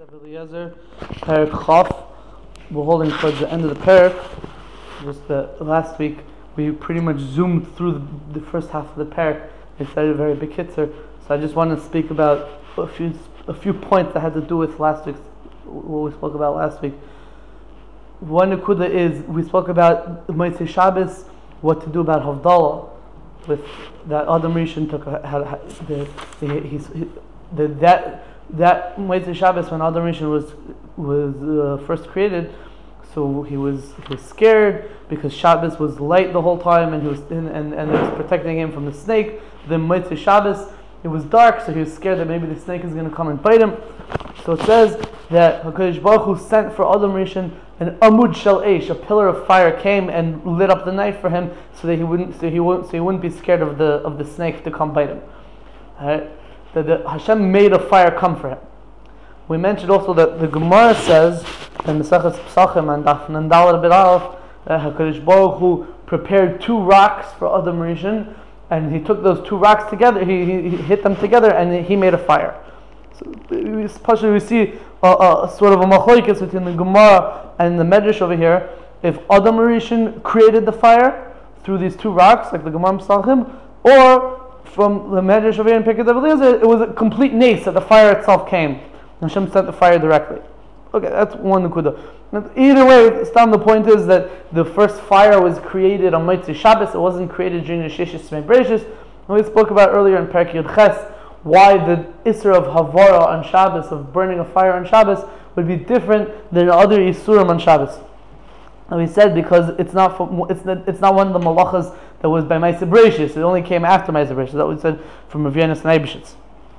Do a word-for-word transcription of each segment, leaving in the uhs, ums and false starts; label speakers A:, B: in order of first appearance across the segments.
A: Rabbi Eliezer, Perek Chof. We're holding towards the end of the Perek. Just the, last week we pretty much zoomed through the, the first half of the Perek. We started a very big hitzer, so I just want to speak about a few a few points that had to do with last week's what we spoke about last week. One nekuda is we spoke about Motzei Shabbos, what to do about Havdalah, with that Adam Rishon took a, had, had, the, the, he's, he, the that that Motzei Shabbos when Adam Rishon was was uh, first created, so he was he was scared because Shabbos was light the whole time and he was and and, and it was protecting him from the snake. Then Motzei Shabbos it was dark, so he was scared that maybe the snake is going to come and bite him. So it says that HaKadosh Baruch Hu sent for Adam Rishon an amud shel eish, a pillar of fire came and lit up the night for him, so that he wouldn't, so he wouldn't, so he wouldn't be scared of the of the snake to come bite him. Right? That the, Hashem made a fire come for him. We mentioned also that the Gemara says in Maseches Pesachim and Daf Nandal Bid Aleph that HaKadosh Baruch Hu prepared two rocks for Adam Rishon, and he took those two rocks together, he, he, he hit them together, and he made a fire. So, especially we see a, a, a sort of a machlokes between the Gemara and the Medrash over here. If Adam Rishon created the fire through these two rocks, like the Gemara Pesachim, or from the Medrash over here in Pirkei Eliezer, it was a complete nace that the fire itself came. Hashem sent the fire directly. Okay, that's one nekuda. Either way, Stam, the point is that the first fire was created on Motzei Shabbos. It wasn't created during the Sheshes Tzmei Bereshis. We spoke about earlier in Perek Yud Ches why the Isser of Havara on Shabbos, of burning a fire on Shabbos, would be different than other Isurim on Shabbos. And we said because it's not for, it's not, it's not one of the malachas that was by Ma'aseh Bereshis. It only came after Ma'aseh Bereshis. That we said from Rav Yonasan Eibeshitz.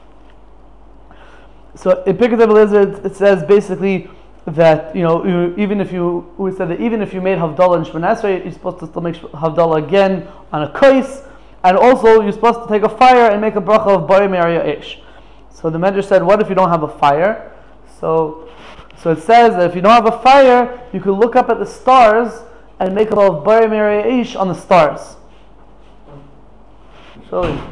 A: So in Pirkei Eliezer it says basically that, you know, you, even if you, we said that even if you made Havdalah in Shemona Esrei, you're supposed to still make Havdalah again on a kais, and also you're supposed to take a fire and make a bracha of Borei Me'arei Eish. So the Medrash said, what if you don't have a fire? So so it says that if you don't have a fire, you could look up at the stars and make a bracha of Borei Me'arei Eish on the stars. So,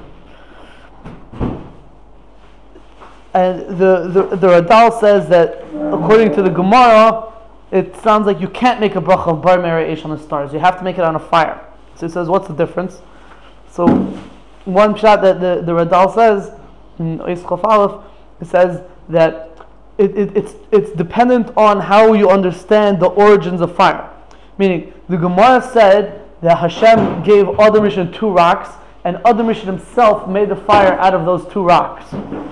A: and the, the, the Radal says that according to the Gemara, it sounds like you can't make a bracha of Borei Me'arei Eish on the stars. You have to make it on a fire. So it says, what's the difference? So one shot that the, the Radal says, in Ois Chof Aleph, it says that it, it, it's it's dependent on how you understand the origins of fire. Meaning, the Gemara said that Hashem gave Adam Rishon two rocks, and Adam Rishon himself made the fire out of those two rocks.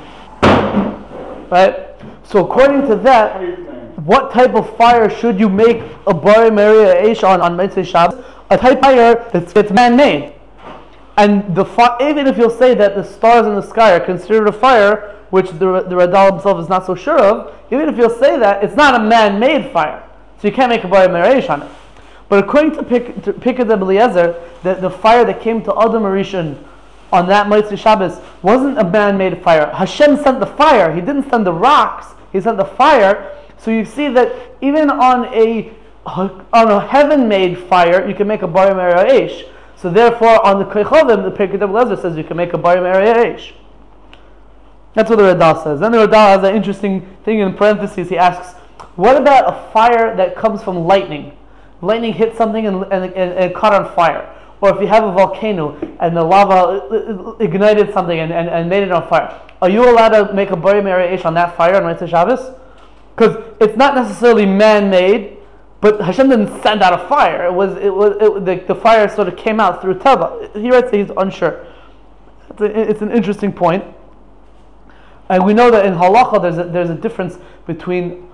A: Right? So according to that, what type of fire should you make a Borei Me'arei Eish on, on Motzei Shabbos? A type of fire that's, that's man-made. And the fi- even if you'll say that the stars in the sky are considered a fire, which the, the Radal himself is not so sure of, even if you'll say that, it's not a man-made fire. So you can't make a Borei Me'arei Eish on it. But according to Pirkei Eliezer, the, the fire that came to Adam Rishon on that Motzei Shabbos wasn't a man-made fire. Hashem sent the fire. He didn't send the rocks. He sent the fire. So you see that even on a on a heaven-made fire, you can make a Borei Me'arei Eish. So therefore, on the Kechavim, the Pirkei Eliezer says you can make a Borei Me'arei Eish. That's what the Radal says. Then the Radal has an interesting thing in parentheses. He asks, what about a fire that comes from lightning? Lightning hit something and, and, and, and it caught on fire. Or if you have a volcano and the lava ignited something and, and, and made it on fire. Are you allowed to make a Borei Me'arei Eish on that fire on Motzei Shabbos? Because it's not necessarily man-made, but Hashem didn't send out a fire. It was it was it, the, the fire sort of came out through Teva. He writes that he's unsure. It's, a, it's an interesting point. And we know that in Halacha there's a, there's a difference between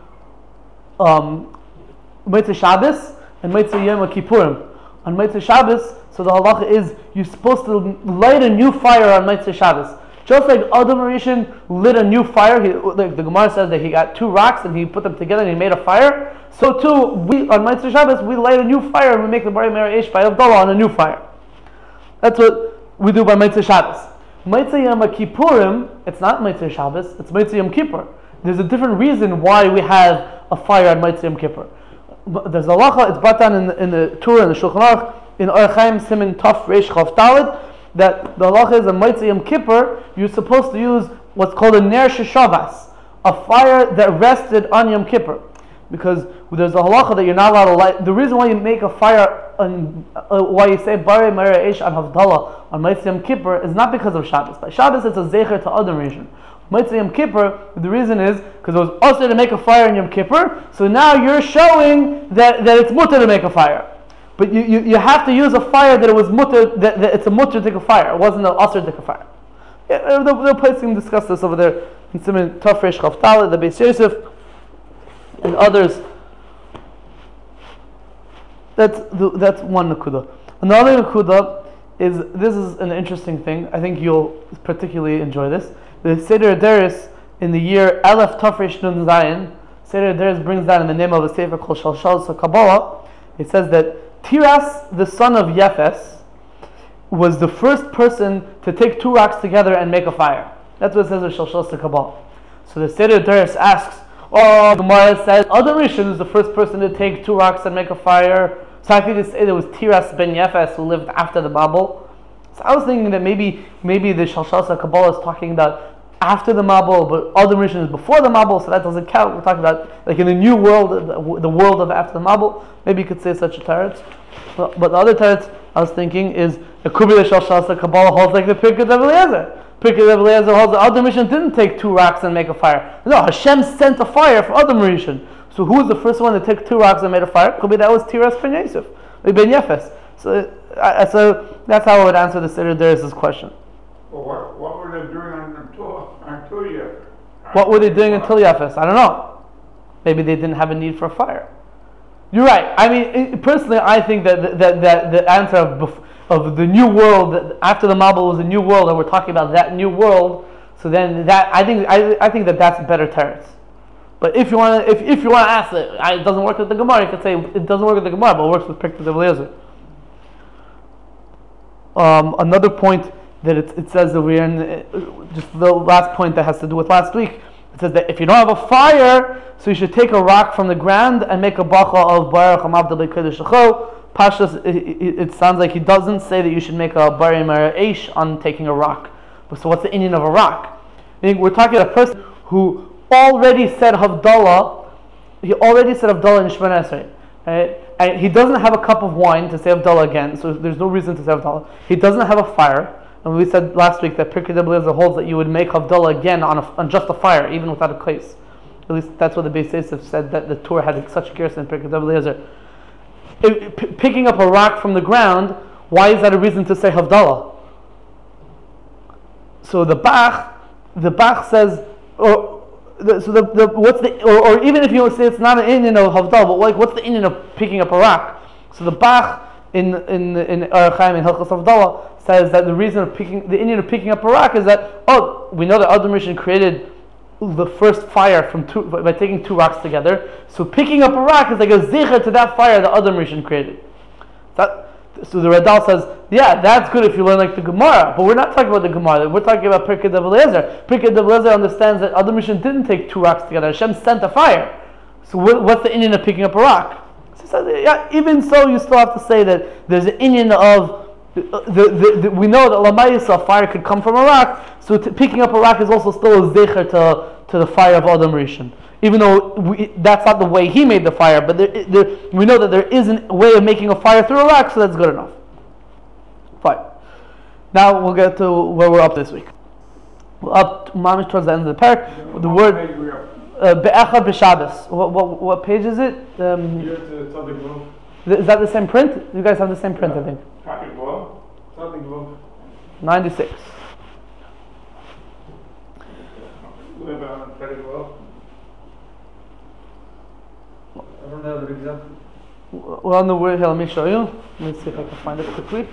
A: um, Motzei Shabbos and Motzei Yom Kippurim. On Motzei Shabbos, so the halacha is you're supposed to light a new fire on Motzei Shabbos. Just like Adam Rishon lit a new fire, he, like the Gemara says that he got two rocks and he put them together and he made a fire. So too, we on Motzei Shabbos we light a new fire and we make the Borei Me'arei Eish by Havdalah on a new fire. That's what we do by Motzei Shabbos. Motzei Yom Kippurim, it's not Motzei Shabbos, it's Motzei Yom Kippur. There's a different reason why we have a fire on Motzei Yom Kippur. There's a halacha, it's brought down in the, in the Torah and the Shulchan Aruch, in Orach Chaim Siman Taf Reish Chav Daled, that the halacha is a Motzei Yom Kippur, you're supposed to use what's called a Ner Sheshavas, a fire that rested on Yom Kippur. Because there's a halacha that you're not allowed to light. The reason why you make a fire, on, uh, why you say Barei Meira Eish on Havdalah on Motzei Yom Kippur is not because of Shabbos. By Shabbos it's a zecher to Adam Rishon. Motzei Yom Kippur, the reason is because it was also to make a fire in Yom Kippur. So now you're showing that, that it's mutter to make a fire. But you, you, you have to use a fire that it was mutter, that, that it's a mutter to take a fire. It wasn't an asr to take a fire. Yeah, they're, they're placing discuss this over there in Simon Tafresh Chavtala, the Beis Yosef, and others. That's the, that's one nakuda. Another nakuda is, this is an interesting thing. I think you'll particularly enjoy this. The Seder Deris in the year Aleph Tafresh Nun Zayin, Seder Deris brings down in the name of a sefer called Shalshal Kabbalah. It says that Tiras, the son of Yefes, was the first person to take two rocks together and make a fire. That's what it says in Shalshal Kabbalah. So the Seder Deris asks, oh, the Gemara says Adam Rishon is the first person to take two rocks and make a fire. So I think they say there was Tiras ben Yefes who lived after the Mabul. So I was thinking that maybe maybe the Shalshal Kabbalah is talking about after the Mabul, but Adam Rishon is before the Mabul, so that doesn't count. We're talking about like in the new world, the, the world of after the Mabul. Maybe you could say such a teretz. But, but the other teretz I was thinking is it could be the Shalshal Kabbalah holds like the Pirkei of Eliezer. Pirkei of Eliezer holds that Adam Rishon didn't take two rocks and make a fire. No, Hashem sent a fire for Adam Rishon. So who was the first one to take two rocks and made a fire? Could be that was Tiras ben Yosef, ben Yefes. So, uh, so that's how I would answer the Seder Deris' question.
B: Well, what, what were they doing until, until Yefes?
A: What were they doing until Yefes? I don't know. Maybe they didn't have a need for a fire. You're right. I mean, it, personally, I think that that, that the answer of, of the new world, that after the Mabul was a new world, and we're talking about that new world. So then that I think I, I think that that's a better teretz. But if you want to if, if you want to ask it, it doesn't work with the Gemara. You can say it doesn't work with the Gemara, but it works with Pirkei of Eliezer. Um, another point that it, it says that we're in, uh, just the last point that has to do with last week. It says that if you don't have a fire, so you should take a rock from the ground and make a bacha of Baruch Hamavda B'Kodesh Lecho. Pashas, it, it, it sounds like he doesn't say that you should make a Barei Meira Eish on taking a rock. But so what's the inyan of a rock? I think we're talking about a person who already said Havdalah. He already said Havdalah in Shemona Esrei. Right? And he doesn't have a cup of wine to say Havdalah again, so there's no reason to say Havdalah. He doesn't have a fire. And we said last week that Pirkei of Eliezer holds that you would make Havdalah again on, a, on just a fire, even without a case. At least that's what the Beis Yosef said, that the Torah had such a gerson in Pirkei of Eliezer. If, p- picking up a rock from the ground, why is that a reason to say Havdalah? So the Bach, the Bach says, or the, so the, the what's the, or, or even if you say it's not an inyan of Havdalah, but like what's the inyan of picking up a rock? So the Bach in in in Orach Chaim in Hilchos Havdalah says that the reason of picking the inyan of picking up a rock is that oh we know that Adam Rishon created the first fire from two by taking two rocks together. So picking up a rock is like a zecher to that fire that Adam Rishon created. That, so the Radal says, yeah, that's good if you learn like the Gemara, but we're not talking about the Gemara. We're talking about Pirkei of Eliezer. Pirkei of Eliezer understands that Adam Rishon didn't take two rocks together. Hashem sent a fire. So what, what's the inyan of picking up a rock? So he says, yeah, even so, you still have to say that there's an inyan of the, the, the, the, we know that Lamayisa, fire could come from a rock. So t- picking up a rock is also still a zecher to to the fire of Adam Rishon. Even though we, that's not the way he made the fire, but there, there, we know that there is a way of making a fire through a rock, so that's good enough. Fine. Now we'll get to where we're up this week. We're up mamish towards the end of the parak. The word Be'echad B'Shabbos. What, what what page is it? Um, is that the same print? You guys have the same print, yeah. I think. ninety-six.
C: I don't have the example.
A: We're on the word here, let me show you. Let me see if I can find it quickly.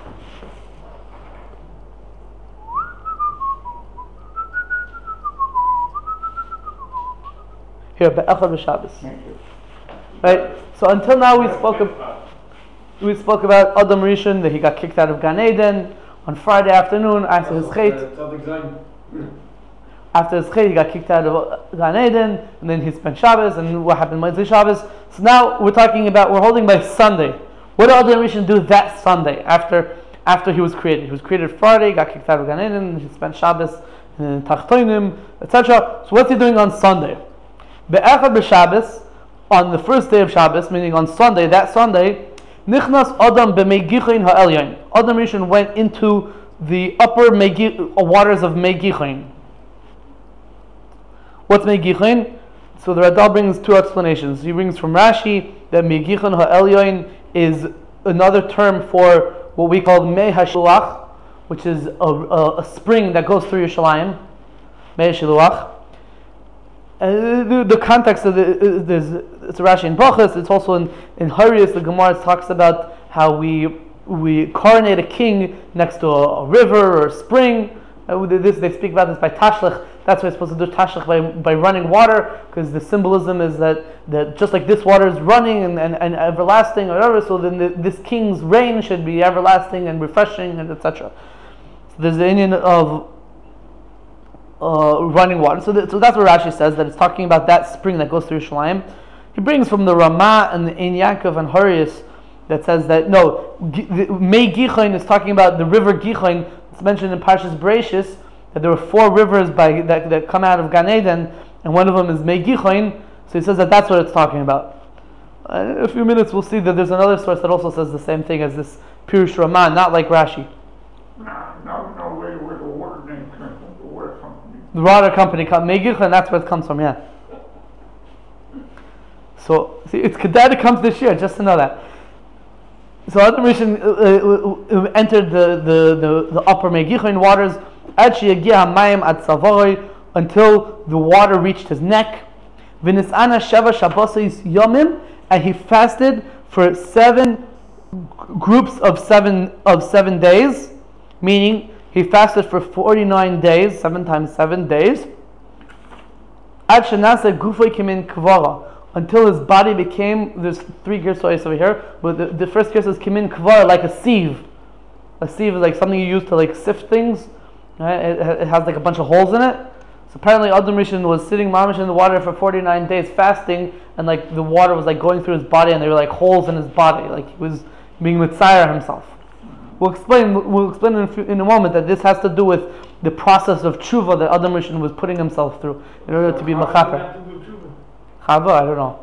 A: Here, Be'echad B'Shabbos. Right? So until now we spoke about, we spoke about Adam Rishon, that he got kicked out of Gan Eden on Friday afternoon after his chait. After his chait, he got kicked out of Gan Eden, and then he spent Shabbos, and what happened Motzei Shabbos. So now we're talking about, we're holding by Sunday. What did Adam Rishon do that Sunday after after he was created? He was created Friday, got kicked out of Gan Eden, he spent Shabbos and Tachtoinim, et cetera. So what's he doing on Sunday? Be'echad b'Shabbos, on the first day of Shabbos, meaning on Sunday, that Sunday, Nichnas Adam b'Meigichain ha'elyon. Adam Rishon went into the upper Meigi- waters of Meigichain. What's Meigichain? So the Radal brings two explanations. He brings from Rashi that Meigichain ha'elyon is another term for what we call Mei HaShiluach, which is a, a, a spring that goes through Yerushalayim. Mei HaShiluach. Uh, the, the context of the, uh, there's it's Rashi in Brachos. It's also in in Harius. The Gemara talks about how we we coronate a king next to a, a river or a spring. Uh, this they speak about this by Tashlech. That's why it's supposed to do Tashlech by by running water, because the symbolism is that, that just like this water is running and, and, and everlasting or whatever, so then the, this king's reign should be everlasting and refreshing and et cetera. So there's the Indian of Uh, running water. So, th- so that's what Rashi says, that it's talking about that spring that goes through Yerushalayim. He brings from the Ramah and the Ein Yaakov and Harius that says that no, G- the, Mei Gichain is talking about the river Gichain. It's mentioned in Parshas Bereishis that there were four rivers by that, that come out of Gan Eden, and one of them is Mei Gichain. So he says that that's what it's talking about. Uh, in a few minutes we'll see that there's another source that also says the same thing as this Pirush Ramah, not like Rashi.
B: Now, now we know where, where the water name comes from, the water company.
A: The water company called Megich, and that's where it comes from, yeah. So, see, it's Kedar that comes this year, just to know that. So Adam Rishon uh, uh, uh, entered the, the, the, the upper Megichin waters, until the water reached his neck. V'nis'ana sheva shabbosais yomim, and he fasted for seven groups of seven of seven days, meaning he fasted for forty-nine days, seven times seven days. Ad shenasa gufay kimin kvara, until his body became, there's three gersos over here, but the, the first gersos is kimin kvara, like a sieve. A sieve is like something you use to like sift things. Right? It, it has like a bunch of holes in it. So apparently Adam Rishon was sitting mamish in the water for forty-nine days fasting, and like the water was like going through his body, and there were like holes in his body, like he was being mitzayer himself. We'll explain. We'll explain in a, few, in a moment that this has to do with the process of tshuva that Adam Rishon was putting himself through in order to be mechaper. Chava, I don't know.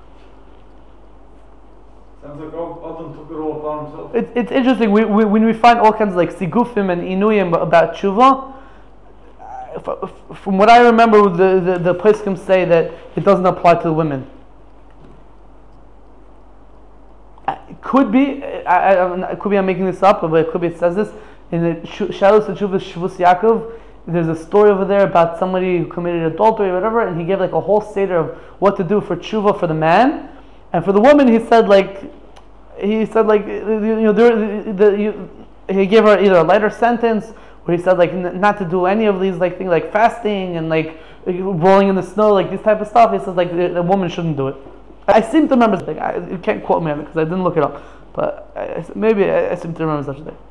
C: Sounds like Adam took it all upon himself.
A: It's it's interesting. We, we when we find all kinds of like sigufim and inuyim about tshuva. From what I remember, the the, the poskim say that it doesn't apply to women. It could be, I, I, it could be I'm making this up, but it could be it says this in the Shalos Teshuvah Shvus Yaakov. There's a story over there about somebody who committed adultery or whatever, and he gave like a whole seder of what to do for tshuva for the man, and for the woman he said like he said like you know there, the, the, you, he gave her either a lighter sentence, where he said like n- not to do any of these like things like fasting and like rolling in the snow, like this type of stuff. He says like the, the woman shouldn't do it. I seem to remember something. I, you can't quote me on it because I didn't look it up, but I, maybe I, I seem to remember such a thing.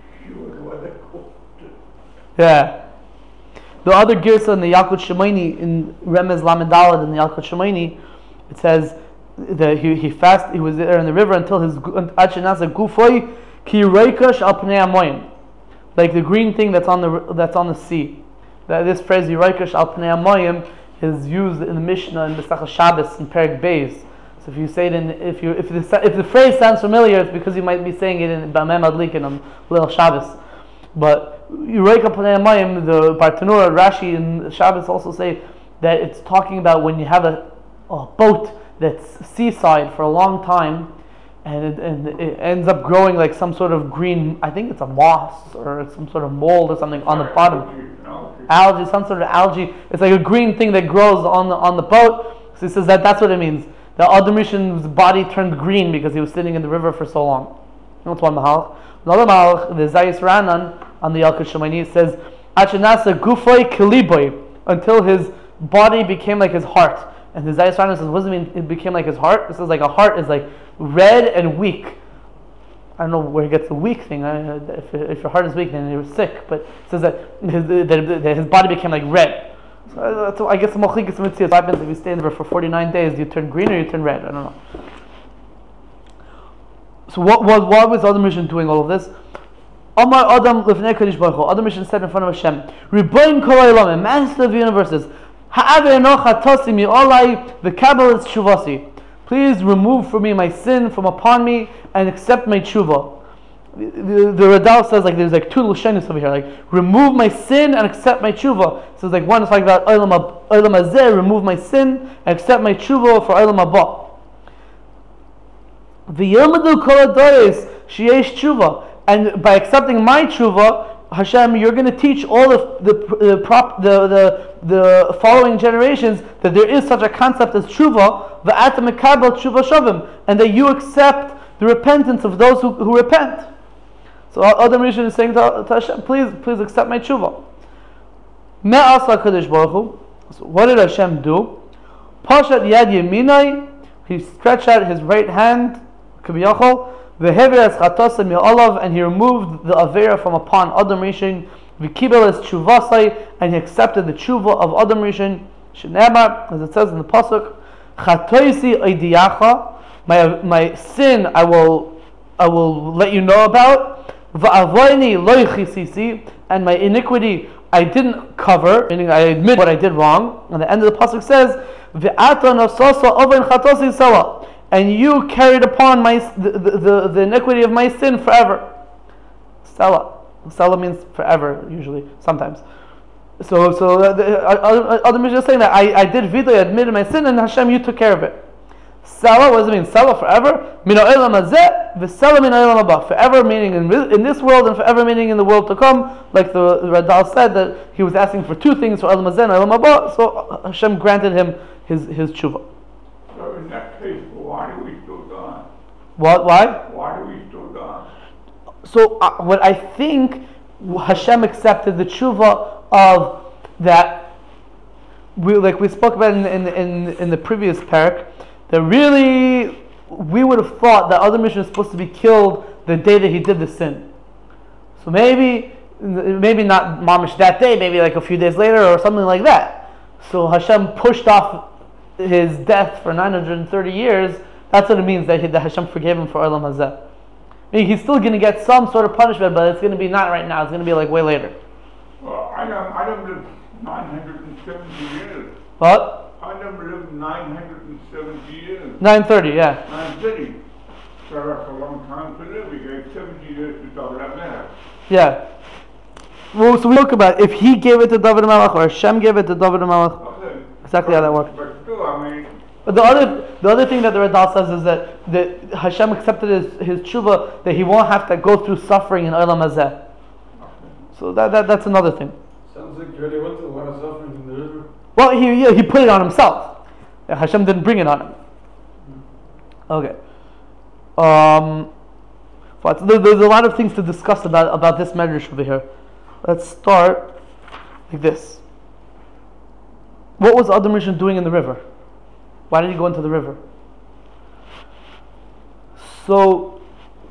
A: Yeah. The other girsa in the Yalkut Shemaini, in Remez Lamedalad in the Yalkut Shemaini, it says that he he fasted. He was there in the river until his achenasa gufoi ki reikash al pnei hamayim, like the green thing that's on the that's on the sea. That this phrase "Yiraikash al pnei hamayim" is used in the Mishnah in the Masechah Shabbos in Perek Beis. So if you say it in, if you if the if the phrase sounds familiar, it's because you might be saying it in Bamem Adlikin on Lil Shabbos. But Yiraikash pnei hamayim, the Bartanura, Rashi, and Shabbos also say that it's talking about when you have a, a boat that's seaside for a long time, and it, and it ends up growing like some sort of green, I think it's a moss or some sort of mold or something on the bottom. Algae, some sort of algae. It's like a green thing that grows on the on the boat. So he says that that's what it means. The Adam Rishon's body turned green because he was sitting in the river for so long. That's one mahalach. Another mahalach, the Zayis Ranan on the Yalkut Shemaini, it says Achenasa gufay kiliboy, until his body became like his heart. And the Zayis Ranan says, what does it mean it became like his heart? It says like a heart is like red and weak. I don't know where he gets the weak thing. I, if, if your heart is weak, then you're sick. But it says that his, that, that his body became like red. So, so I guess the Mochik is mitzvah. What happens if you stay in there for forty-nine days? Do you turn green or you turn red? I don't know. So what, what, why was Adam Rishon doing all of this? Omar Adam Lifnei Kadosh Baruch Hu. Adam Rishon said in front of Hashem, Riboin Kol Ha'olam, Master of the universes, Ha'avei eno chatosi mi'olai v'kabel es tshuvasi. Please remove from me my sin from upon me and accept my tshuva. The, the, the Radal says like there's like two lushanis over here, like remove my sin and accept my tshuva. So it's like one is like that olam hazeh, remove my sin and accept my tshuva for olam haba. V'yilmadu kol hadoros sheyesh tshuva, and by accepting my tshuva, Hashem, you're going to teach all of the the, prop, the the the following generations that there is such a concept as tshuva, v'atam mekabel tshuva shavim, and that you accept the repentance of those who, who repent. So Adam Rishon is saying to, to Hashem, please, please accept my tshuva. Me'asa Kadosh Baruch Hu. So what did Hashem do? Pashat yad yeminai, he stretched out his right hand, kaviyachol, v'hever es chatosa mi'olav, and he removed the avera from upon Adam Rishon, v'kibel es tshuvasai, and he accepted the tshuva of Adam Rishon, shenema, as it says in the pasuk, chatoisi oidiyacha, my my sin I will I will let you know about. Va'avoini lo yichisisi, and my iniquity I didn't cover, meaning I admit what I did wrong. And the end of the pasuk says, "Ve'ata nasosa oven chatosi sawa," and you carried upon my the, the, the, the iniquity of my sin forever. Sawa, sawa means forever, usually, sometimes. So, so uh, the, uh, other means just saying that I, I did vido, I admitted my sin, and Hashem, you took care of it. Salah, what does it mean? Salah forever. Min ha'olam hazeh v'salah min ha'olam haba. Forever meaning in, in this world and forever meaning in the world to come. Like the Radal said that he was asking for two things for olam hazeh and olam haba. So Hashem granted him his his tshuva.
B: So in that case, why do we still die?
A: What? Why?
B: Why do we still die?
A: So uh, what I think Hashem accepted the tshuva of that. We like we spoke about in in in, in the previous parak. That really, we would have thought that Adam Rishon was supposed to be killed the day that he did the sin. So maybe, maybe not mamish that day, maybe like a few days later or something like that. So Hashem pushed off his death for nine hundred thirty years. That's what it means that, he, that Hashem forgave him for olam hazeh. I mean, he's still going to get some sort of punishment, but it's going to be not right now. It's going to be like way later.
B: Well, I don't, I don't live nine hundred seventy years.
A: What?
B: I never lived nine hundred seventy years.
A: nine thirty, yeah.
B: nine thirty. So that's a long time to live. We gave seventy years to David HaMelech.
A: Yeah. Well, so we talk about if he gave it to David HaMelech or Hashem gave it to David HaMelech.
B: Okay.
A: Exactly
B: but,
A: how that works.
B: But still, I mean.
A: But the other, the other thing that the Radal says is that, that Hashem accepted his, his tshuva that he won't have to go through suffering in Olam Hazeh.
B: Okay.
A: So that, that that's another thing.
C: Sounds like you already went to a lot of suffering in the river.
A: Well, he yeah, he put it on himself. Hashem didn't bring it on him. Okay. Um, but there, there's a lot of things to discuss about, about this medrash over here. Let's start like this. What was Adam Rishon doing in the river? Why did he go into the river? So,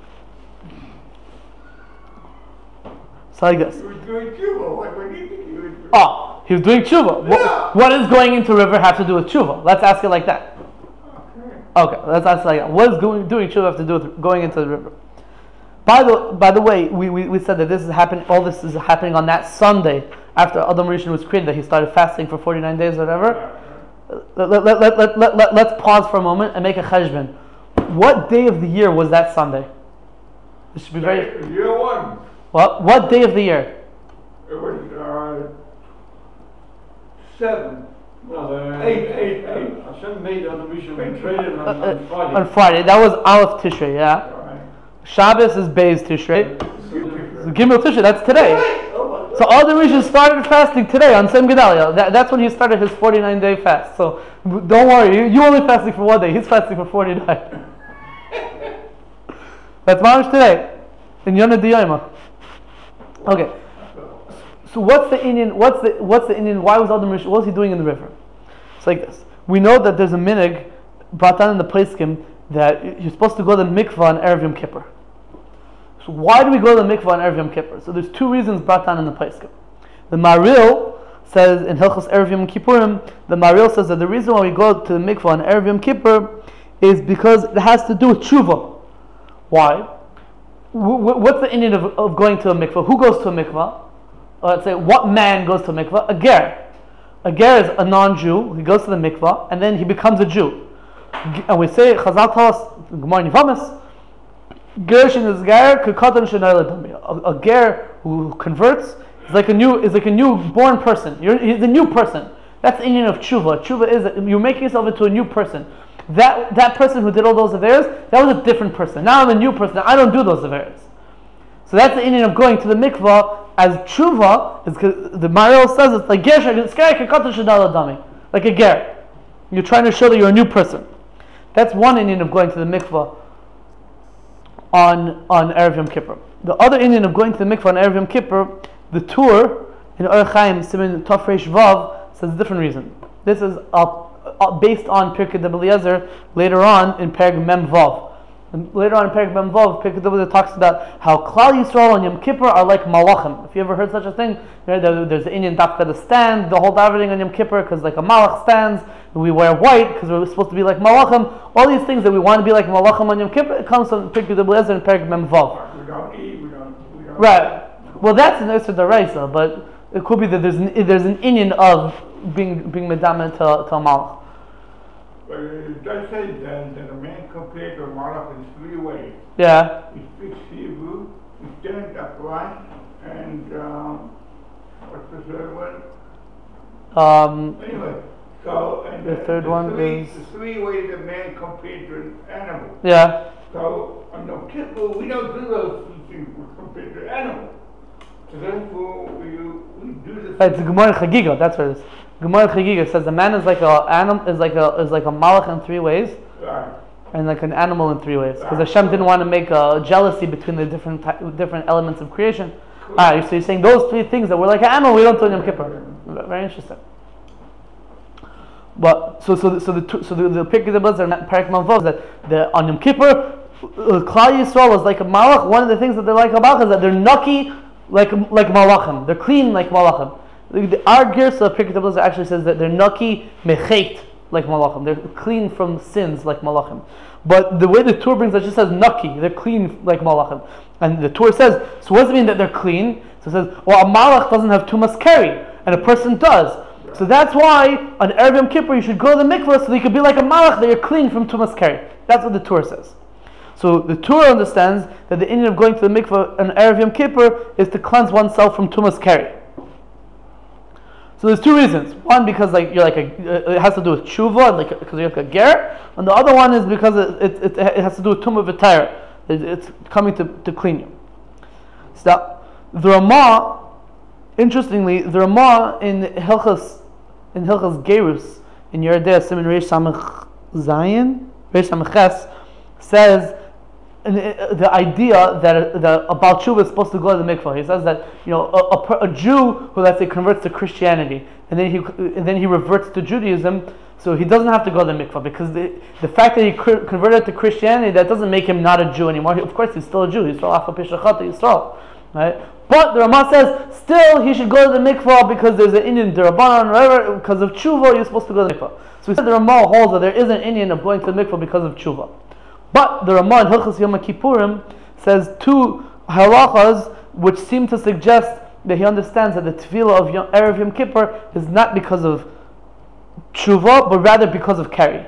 A: so like this.
B: He was doing tshuva. What would he think he was doing?
A: Oh, he was doing tshuva.
B: Yeah.
A: What, what does going into a river have to do with tshuva? Let's ask it like that.
B: Okay.
A: Okay, let's ask it like that. What does going, doing tshuva have to do with going into the river? By the by the way, we, we, we said that this is happening. All this is happening on that Sunday after Adam Rishon was created. That he started fasting for forty-nine days or whatever. Let, let, let, let, let, let, let's pause for a moment and make a cheshbon. What day of the year was that Sunday? This should be very.
B: Year one.
A: What what day of the year?
B: It was uh, seven.
C: No, the,
B: Eight, eight, eight.
C: Hashem made Adam Rishon and traded on,
A: Uh,
C: on
A: uh,
C: Friday.
A: on Friday. That was Aleph Tishrei. Yeah.
B: Right.
A: Shabbos is Beis Tishrei.
B: Good
A: So Gimel Tishrei. That's today. So Adam Rishon started fasting today on Sem Gedalia. That, that's when he started his forty-nine day fast. So don't worry, you, you only fasting for one day. He's fasting for forty-nine. That's Mamish today in Yonah D'Yoma. Okay. So what's the Indian? What's the what's the Indian? Why was Adam Rishon? What was he doing in the river? It's like this. We know that there's a minig brought down in the Poskim that you're supposed to go to the mikvah on Erev Yom Kippur. So why do we go to the mikvah on Erev Yom Kippur? So there's two reasons brought down in the Poskim. The Maril says in Hilchos Erev Yom Kippurim, the Maril says that the reason why we go to the mikvah on Erev Yom Kippur is because it has to do with tshuva. Why? what's the Indian of, of going to a mikvah? Who goes to a mikvah? Or let's say, what man goes to a mikvah? A ger. A ger is a non-Jew. He goes to the mikvah, and then he becomes a Jew. And we say, Chazal tell us, Gemara Nivamis, Gershon is ger, kekatan shenay ladami. A a ger who converts is like a new is like a newborn person. You're, he's a new person. That's the Indian of tshuva. Tshuva is that you're making yourself into a new person. That that person who did all those affairs, that was a different person. Now I'm a new person. I don't do those affairs. So that's the Indian of going to the mikvah as tshuva. Is the Mario says it's like ger kekatan shenay ladami, like a ger. You're trying to show that you're a new person. That's one Indian of going to the mikvah on on Erev Yom Kippur. The other Indian of going to the mikvah on Erev Yom Kippur, the tour in Orach Chaim Siman Tov Reish Vav says a different reason. This is uh, uh, based on Pirkei Eliezer later on in Perek Mem Vav. And later on in Perek Mem Vav, Pirkei Eliezer talks about how Klal Yisrael and Yom Kippur are like malachim. If you ever heard such a thing, right, there's an Indian dafka to stand, the whole davening on Yom Kippur because like a malach stands. We wear white because we're supposed to be like malachim. All these things that we want to be like malachim on Yom Kippur, it comes from Pirkei Eliezer and Perek Mem Vav.
B: We don't eat, we don't, we don't
A: Right. Well, that's an Isser D'Oraisa, but it could be that there's an, there's an Indian of being being medama to, to a malach.
B: But it does say then that a man compared to a malach in three ways.
A: Yeah.
B: He speaks Hebrew, he stands upright, and um, what's the third one?
A: Um,
B: Anyway, so and
A: The third one
B: three,
A: is-
B: the three ways a man compared to an animal.
A: yeah.
B: So on Yom Kippur, we don't do those three things compared to animals. So therefore, we we do the.
A: Right, it's Gemara Chagiga. That's what it is. Gemara Chagiga says the man is like a animal is like a is like a malach in three ways,
B: Right.
A: and like an animal in three ways. Because Hashem didn't want to make a jealousy between the different ty- different elements of creation. Alright, so you're saying those three things that we're like an animal, we don't do in Yom Kippur. Very interesting. But so so the, so the so the the Pirkei Eliezer and Perek Mem Vav is that the on Yom Kippur, uh, Klal Yisrael is like a malach. One of the things that they're like a malach is that they're nucky like like malachim. They're clean like malachim. The, the, our Girsa of Pirkei Eliezer actually says that they're nucky mechet like malachim. They're clean from sins like malachim. But the way the Torah brings it just says nucky. They're clean like malachim. And the Torah says, so what does it mean that they're clean? So it says, well, a malach doesn't have tumas keri, and a person does. So that's why on Erev Yom Kippur you should go to the mikvah so you could be like a malach that you're clean from tumas keri. That's what the Torah says. So the Torah understands that the Indian of going to the mikvah on Erev Yom Kippur is to cleanse oneself from tumas keri. So there's two reasons. One, because like you're like a, it has to do with tshuva, like because you're like a ger, and the other one is because it it, it, it has to do with tumah v'tayr. It, it's coming to, to clean you. So the Ramah, interestingly, the Ramah in Hilchas in Hilchas Gerus in Yerdei Siman Reish Samach Zayin Reish Samach Ches says and the idea that that a Baal Tshuva is supposed to go to the mikvah. He says that you know a, a, a Jew who let's say converts to Christianity and then he and then he reverts to Judaism, so he doesn't have to go to the mikvah because the the fact that he converted to Christianity, that doesn't make him not a Jew anymore. He, of course, he's still a Jew. He's still Afal Pishachata Yisrael, right? But the Ramah says still he should go to the mikvah because there's an Indian derabanan, whatever. Because of tshuva, you're supposed to go to the mikvah. So he said the Ramah holds that there is an Indian of going to the mikvah because of tshuva. But the Ramah in Hilchas Yom Kippurim says two halachas which seem to suggest that he understands that the tefillah of Yom, Erev Yom Kippur is not because of tshuva, but rather because of keri.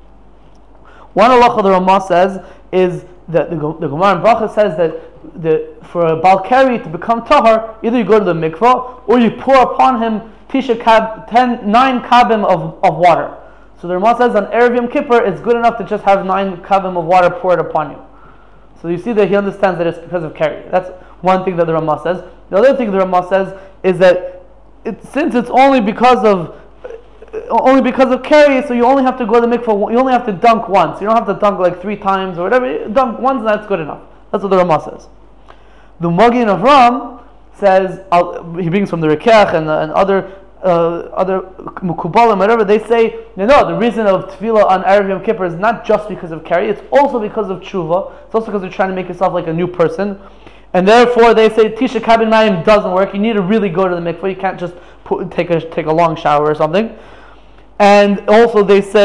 A: One halacha the Ramah says is that the, the Gemara in Bracha says that the, for a Baal Keri to become tahar, either you go to the mikvah or you pour upon him tisha kab, ten, nine kabim of, of water. So the Ramah says on Erev Yom Kippur it's good enough to just have nine kabim of water poured upon you. So you see that he understands that it's because of keri. That's one thing that the Ramah says. The other thing the Ramah says is that it, since it's only because of only because of keri, so you only have to go to the mikvah. You only have to dunk once. You don't have to dunk like three times or whatever. You dunk once, and that's good enough. That's what the Ramah says. The Magin of Ram says uh, he brings from the Rikach and, uh, and other uh, other Mukubalim, whatever. They say no, no. The reason of tefillah on Erev Yom Kippur is not just because of keri. It's also because of tshuva. It's also because you're trying to make yourself like a new person. And therefore, they say tisha kabin mayim doesn't work. You need to really go to the mikvah. You can't just put, take a take a long shower or something. And also, they say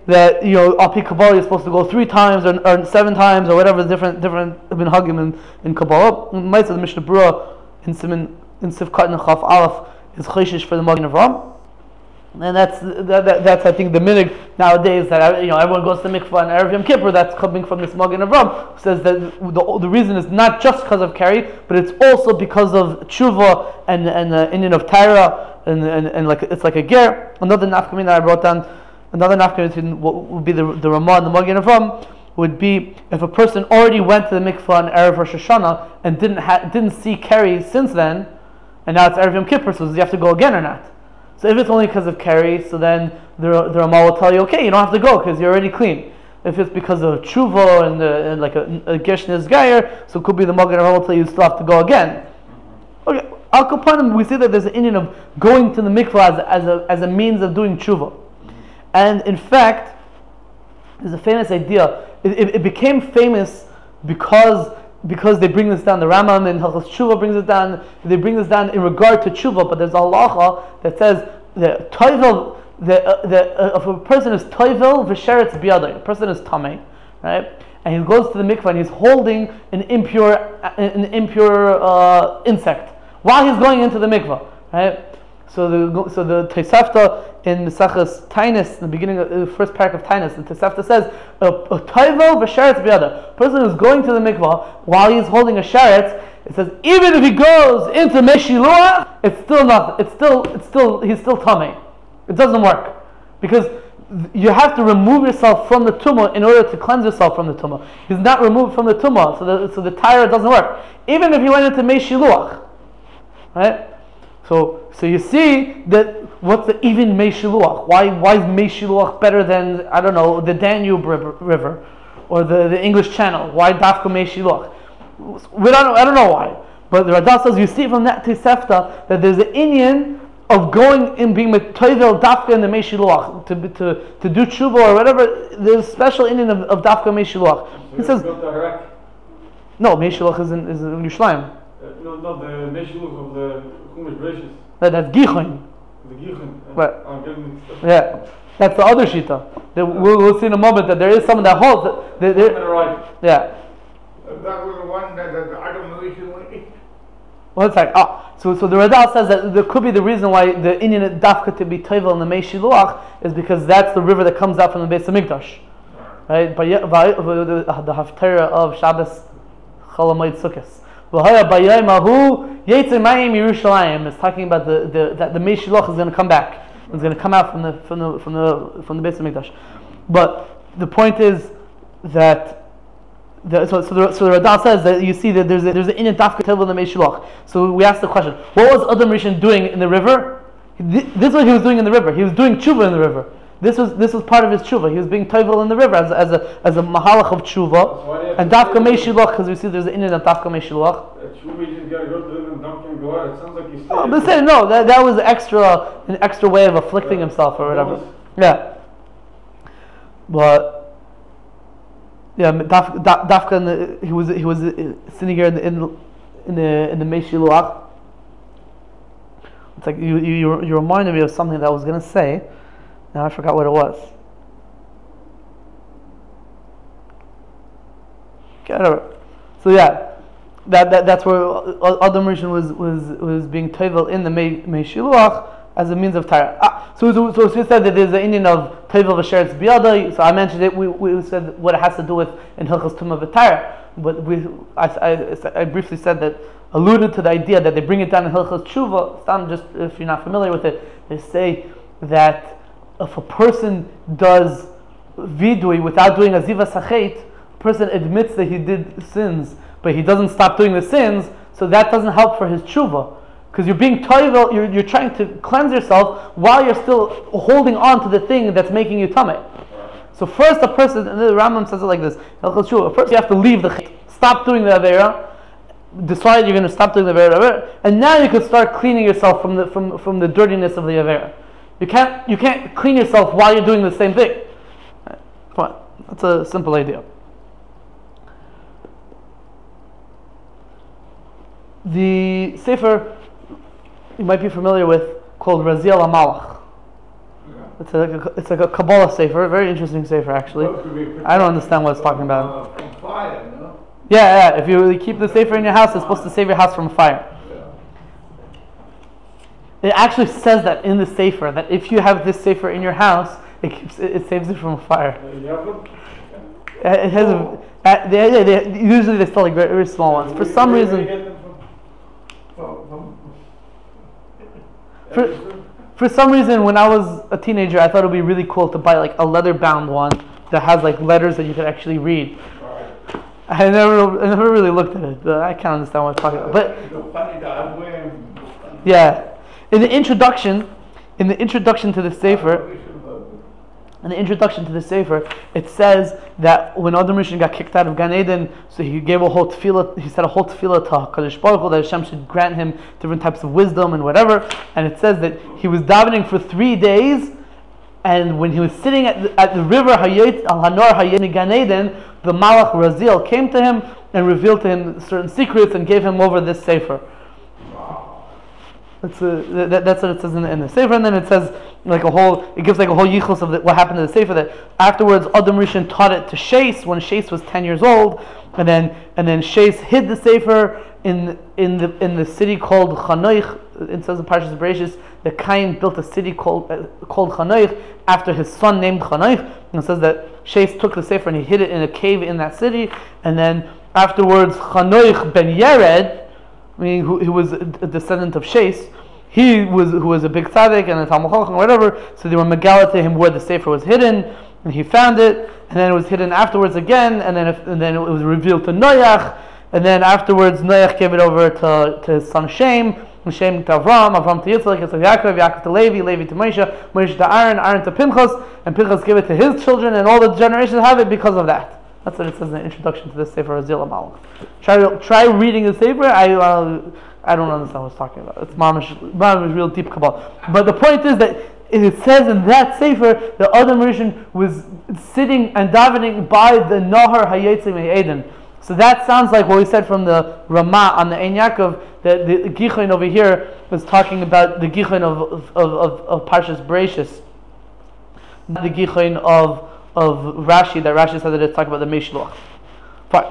A: that you know Al Pi Kabbalah you're supposed to go three times or, or seven times or whatever different different minhagim in in Kabbalah. Might the Mishnah Berurah in Siman in Sifkat and Chaf Aleph is chayshish for the Magen Avraham. And that's that, that, that's I think the minhag nowadays that you know everyone goes to mikvah on Erev Yom Kippur. That's coming from this Magen Avraham, who says that the, the reason is not just because of Keri, but it's also because of tshuva and and uh, Indian of Tyra and, and and like it's like a ger. Another nafkamina that I wrote down, another nafkamina what would be the the Ramah and the Magen Avraham would be if a person already went to the mikvah on Erev Rosh Hashanah and didn't ha- didn't see Keri since then, and now it's Erev Yom Kippur, so does he have to go again or not? So if it's only because of Keri, so then the the Ramah will tell you, okay, you don't have to go because you're already clean. If it's because of tshuva and, uh, and like a, a Geshnes Gayer, so it could be the Magen Avraham will tell you you still have to go again. Okay, Al Kapanim, we see that there's an Indian of going to the mikvah as, as a as a means of doing tshuva, and in fact, there's a famous idea. It, it, it became famous because. Because they bring this down, the Rambam in Hilchos Tshuva brings it down. They bring this down in regard to tshuva, but there's a halacha that says that toivel, that uh, that uh, if a person is toivel v'sheretz biyadai, a person is tamei, right, and he goes to the mikvah and he's holding an impure an impure uh, insect while he's going into the mikvah, right. So the so the Tosefta in Maseches Tainis, in the beginning of the first parak of Tainis, the Tosefta says a toivel v'sheretz biyada. Person who's going to the mikvah while he's holding a sheretz, it says even if he goes into meshiluah, it's still not. It's still it's still he's still tamei. It doesn't work because you have to remove yourself from the tumah in order to cleanse yourself from the tumah. He's not removed from the tumah, so the so the tire doesn't work. Even if he went into meshiluah, right? So, so you see that what's the even Mei Shiluach? Why, why is Mei Shiluach better than I don't know the Danube river, river or the, the English Channel? Why Dafka Mei Shiluach? We don't, I don't know why. But the Radah says you see from that Tosefta that there's an Indian of going and being metoivel Dafka in the Mei Shiluach to to to do tshuva or whatever. There's a special Indian of, of Dafka Mei Shiluach. He says no, Mei Shiluach is in is in Yerushalayim.
C: Uh, no, not the Meshiluch of the Chumash Bereshis.
A: That, that's Gichon.
C: The Gichon.
A: Right.
C: I'm getting mixed up.
A: Yeah, that's the other shita. That we'll, we'll see in a moment that there is someone that holds that. that there,
C: Right.
A: yeah.
B: That was the one that the Adam Malaysian went.
A: One sec. Ah, so so the Radal says that there could be the reason why the Indian dafka to be toivel in the Mei Shiluach is because that's the river that comes out from the Beis Hamikdash, right? But the haftarah of Shabbos Cholamoid Sukkos. It's talking about the, the that the Mei Shiluach is going to come back. It's going to come out from the from the from the from the Beis Hamikdash. But the point is that the, so so the, so the Radal says that you see that there's a, there's an inyan dafka table in the Mei Shiluach. So we ask the question: what was Adam Rishon doing in the river? This is what he was doing in the river. He was doing tshuva in the river. This was this was part of his tshuva. He was being toivel in the river as, as a as a mahalach of tshuva. And dafka Mei Shiluach, because we see there's an inyan of dafka Mei Shiluach. Oh, but say no, that that was extra an extra way of afflicting himself or whatever. Yeah. But yeah, daf, daf, dafka in the, he was he was sitting here in the in, in the in the Mei Shiluach. It's like you you you reminded me of something that I was gonna say. Now I forgot what it was. So yeah, that, that that's where Adam Rishon was was was being toivel in the Mei Shiluach as a means of tara. Ah, so, so so we said that there's an Indian of toivel v'sheretz biyadai. So I mentioned it. We we said what it has to do with in Hilchos Tumah v'tara. But we I, I I briefly said that alluded to the idea that they bring it down in Hilchos Tshuva. Stam, just if you're not familiar with it, they say that if a person does vidui without doing a ziva sachet, a person admits that he did sins, but he doesn't stop doing the sins, so that doesn't help for his tshuva. Because you're being toivel, you're, you're trying to cleanse yourself while you're still holding on to the thing that's making you tameh. So first a person, and the Rambam says it like this, first you have to leave the chet, stop doing the avera, decide you're going to stop doing the avera, and now you can start cleaning yourself from the from, from the dirtiness of the avera. You can't you can't clean yourself while you're doing the same thing. Right. Come on, that's a simple idea. The sefer you might be familiar with called Raziel HaMalach.
B: Yeah.
A: It's like a, it's like a Kabbalah sefer, a very interesting sefer actually. I don't understand what it's talking about.
B: Uh, from fire, no?
A: Yeah, yeah. If you really keep the sefer in your house, it's supposed to save your house from fire.
B: Yeah.
A: It actually says that in the sefer that if you have this sefer in your house, it keeps it, it saves it from fire. Uh, It has a, uh, they, they, they, usually they sell like very, very small ones. For some reason,
B: From, from,
A: for, for some reason, when I was a teenager, I thought it would be really cool to buy like a leather-bound one that has like letters that you could actually read.
B: Right.
A: I never, I never really looked at it, but I can't understand what it's talking about. But
B: It's funny that I'm wearing.
A: yeah, in the introduction, in the introduction to the sefer, in the introduction to the sefer, it says that when Adam Rishon got kicked out of Gan Eden, so he gave a whole tefillah, he said a whole tefillah to HaKadosh Baruch Hu that Hashem should grant him different types of wisdom and whatever. And it says that he was davening for three days, and when he was sitting at the, at the river Hayet al Hanor Hayet in Gan Eden, the Malach Raziel came to him and revealed to him certain secrets and gave him over this sefer. That's, a, that, that's what it says in the, in the sefer, and then it says like a whole. It gives like a whole yichus of the, what happened to the sefer. That afterwards, Adam Rishon taught it to Shais when Shais was ten years old, and then and then Shais hid the sefer in in the in the city called Chanoich. It says in Parshas Bereshis that Cain built a city called uh, called Chanoich after his son named Chanoich. And it says that Shais took the sefer and he hid it in a cave in that city, and then afterwards Chanoich ben Yered, I mean, who, who was a descendant of Shais, he was who was a big tzaddik and a Talmud Chacham or whatever. So they were megala to him where the sefer was hidden, and he found it, and then it was hidden afterwards again, and then if, and then it was revealed to Noach, and then afterwards Noach gave it over to, to his son Shem, and Shem to Avram, Avram to Yitzchak, Yitzchak to Yaakov, Yaakov to Levi, Levi to Moshe, Moshe to Aaron, Aaron to Pinchas, and Pinchas gave it to his children, and all the generations have it because of that. That's what it says in the introduction to this sefer, Azil Malach. Try try reading the sefer. I uh, I don't understand what it's talking about. It's mamish, mamish real deep Kabbalah. But the point is that it says in that sefer that Adam Rishon was sitting and davening by the Nahar Hayetzim Eden. So that sounds like what we said from the Ramah on the Ein Yaakov, that the Gichon over here was talking about the Gichon of of, of, of Parshas Bereshis, not the Gichon of of Rashi, that Rashi said that it's talking about the Meshloach. Fine.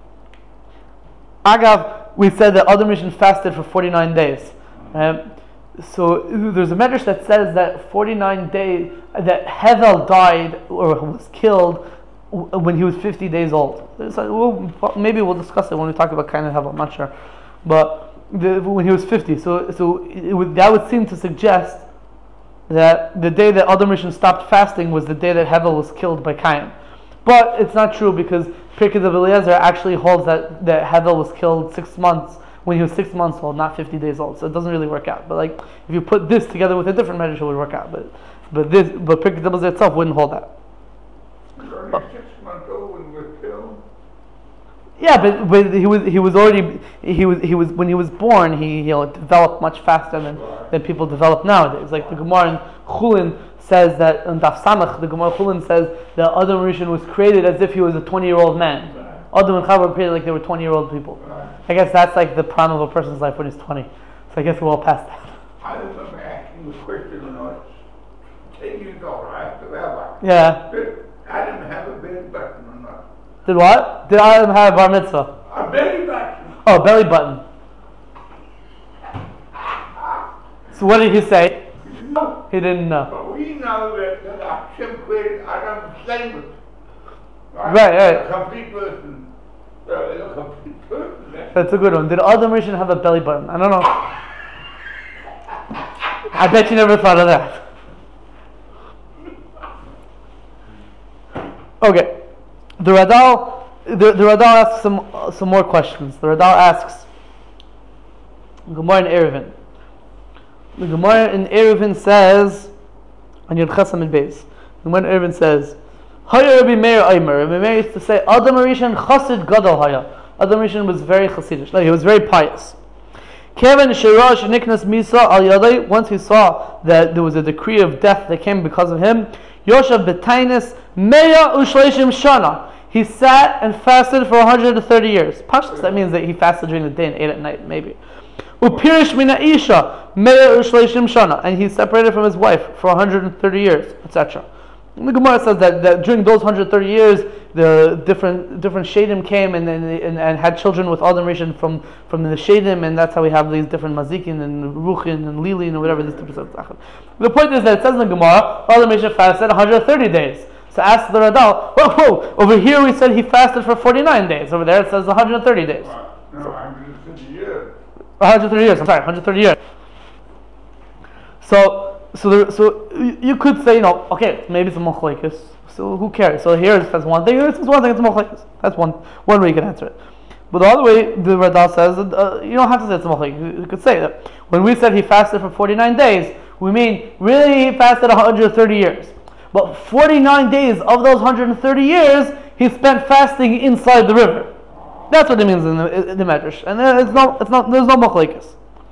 A: Agav, we said that Adam Rishon fasted for forty-nine days. Um, so there's a medrash that says that forty-nine days, that Hevel died or was killed when he was fifty days old. So we'll, maybe we'll discuss it when we talk about kind of Hevel, I'm not sure. But the, when he was fifty, so so it would, that would seem to suggest that the day that Adam Rishon stopped fasting was the day that Hevel was killed by Cain. But it's not true, because Pirkei of Eliezer actually holds that, that Hevel was killed six months, when he was six months old, not fifty days old. So it doesn't really work out. But like, if you put this together with a different medrash, it would work out. But but this, but Pirkei of Eliezer itself wouldn't hold that.
B: Only six months old when he was killed.
A: Yeah, but, but he was he was already he was he was when he was born he you know developed much faster than, than people develop nowadays. Like the Gemara in Chulin says that in Daf Samach, the Gemara Chulin says that Adam Rishon was created as if he was a twenty-year-old man.
B: Right.
A: Adam and Chava were created like they were twenty-year-old people.
B: Right.
A: I guess that's like the prime of a person's life when he's twenty. So I guess we're all past that.
B: I remember asking the question when I was ten years old. I asked the rabbi,
A: Yeah.
B: did Adam have a belly button or not?
A: Did what? Did Adam have a bar mitzvah?
B: A belly button.
A: Oh, belly button. So what did he say?
B: No.
A: He didn't know.
B: But we know that, that Hashem created Adam same.
A: Right, right.
B: A complete person. Uh, a complete person. eh?
A: That's a good one. Did Adam Rishon have a belly button? I don't know. I bet you never thought of that. Okay. The Radal, the, the Radal asks some uh, some more questions. The Radal asks, Gemara in Eruvin. The Gemara in Eruvin says, on Yud Chesam and Beis, the Gemara in Eruvin says, Haya Rabbi Meir Aimer. Rabbi Meir used to say, Adam Rishon Chassid Gadol Haya. Adam Rishon was very chassidish. Like, he was very pious. Kevin Shirash Niknas Misa Al Yadai. Once he saw that there was a decree of death that came because of him, Yoshav Betainis Meya Ushleishim Shana. He sat and fasted for one hundred thirty years. Pashtus, that means that he fasted during the day and ate at night, maybe. Upirish mina isha me'er shleishim shana, and he separated from his wife for one hundred thirty years, et cetera. The Gemara says that, that during those one hundred thirty years, the different different shadim came and and, and, and had children with Adam Rishon from, from the shadim, and that's how we have these different mazikin and ruchin and lilin and whatever these different stuff. The point is that it says in the Gemara, Adam Rishon fasted one hundred thirty days. So ask the Radal, whoa, whoa, over here we said he fasted for forty-nine days. Over there it says one hundred thirty days.
B: No, one hundred fifty years.
A: one hundred thirty years, I'm sorry, one hundred thirty years. So, so, there, so you could say, you know, okay, maybe it's a machlekes. So who cares? So here it says one thing, here it says one thing, it's a machlekes. That's one one way you can answer it. But the other way, the Radal says, uh, you don't have to say it's a machlekes. You could say that when we said he fasted for forty-nine days, we mean really he fasted one hundred thirty years. But forty-nine days of those one hundred thirty years, he spent fasting inside the river. That's what it means in the, in the Medrash, and it's not, it's not, there's no machlekes.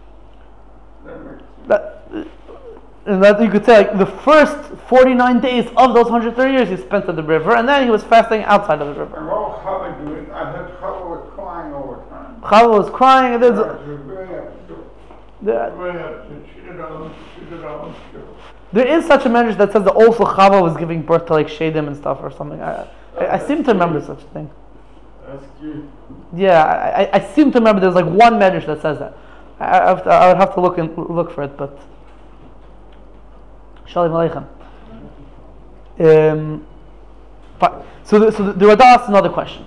A: That, and that you could say like the first forty-nine days of those one hundred thirty years he spent at the river, and then he was fasting outside of the river.
B: And what was Chava doing? I heard Chava was crying all the time.
A: Chava was crying, and there's a,
B: Very upset.
A: there,
B: Very upset. She did all, she did all.
A: there is such a Medrash that says that also Chava was giving birth to like shadim and stuff or something. I, I, I seem to remember such a thing.
C: Ask you.
A: Yeah, I, I, I seem to remember there's like one Medrash that says that. I, I, have to, I would have to look and look for it, but Shalom Aleichem. Um, but, so the, so the, the Radha asks another question.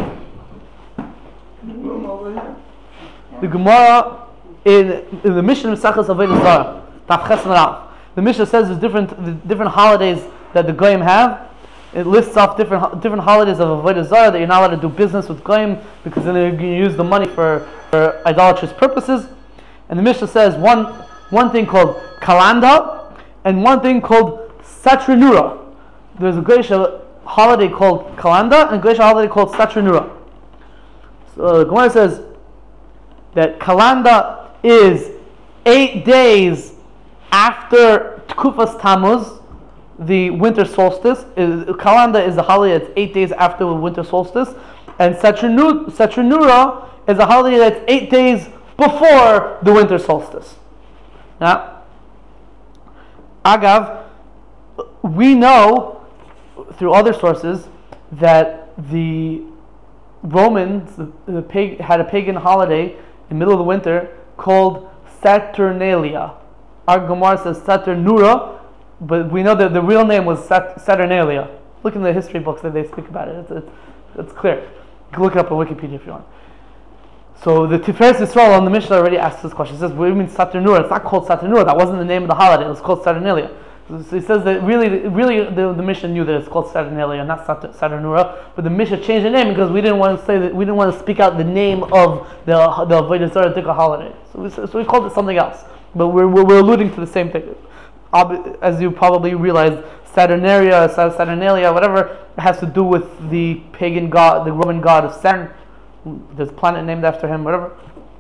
B: Room over here.
A: The Gemara in, in the Mishnah Mesachas Avodah Zarah, Taf Ches Marav, the Mishnah says there's different the different holidays that the Goyim have. It lists off different different holidays of Avodah Zarah that you're not allowed to do business with Goyim because then they're going to use the money for, for idolatrous purposes. And the Mishnah says one one thing called Kalanda and one thing called Satranura. There's a Goyish holiday called Kalanda and a Goyish holiday called Satranura. So the Gemara says that Kalanda is eight days after Tkufas Tammuz, the winter solstice. Kalanda is a holiday that's eight days after the winter solstice, and Satranura is a holiday that's eight days before the winter solstice. Now, Agav, we know through other sources that the Romans the, the pag, had a pagan holiday in the middle of the winter called Saturnalia. Our Gemara says Saturnura, but we know that the real name was Sat- Saturnalia. Look in the history books that they speak about it. It's, it's, it's clear. You can look it up on Wikipedia if you want. So the Tiferes Yisrael on the Mishnah already asks this question. It says, what do you mean Saturnura? It's not called Saturnura. That wasn't the name of the holiday. It was called Saturnalia. So he says that really, really the, the Mishnah knew that it's called Saturnalia, not Sat- Saturnura. But the Mishnah changed the name because we didn't want to say that we didn't want to speak out the name of the the Avodah Zarah Dika holiday. So we, so we called it something else. But we're, we're we're alluding to the same thing. As you probably realize, Saturnalia, Saturnalia, whatever, it has to do with the pagan god, the Roman god of Saturn. There's a planet named after him, whatever.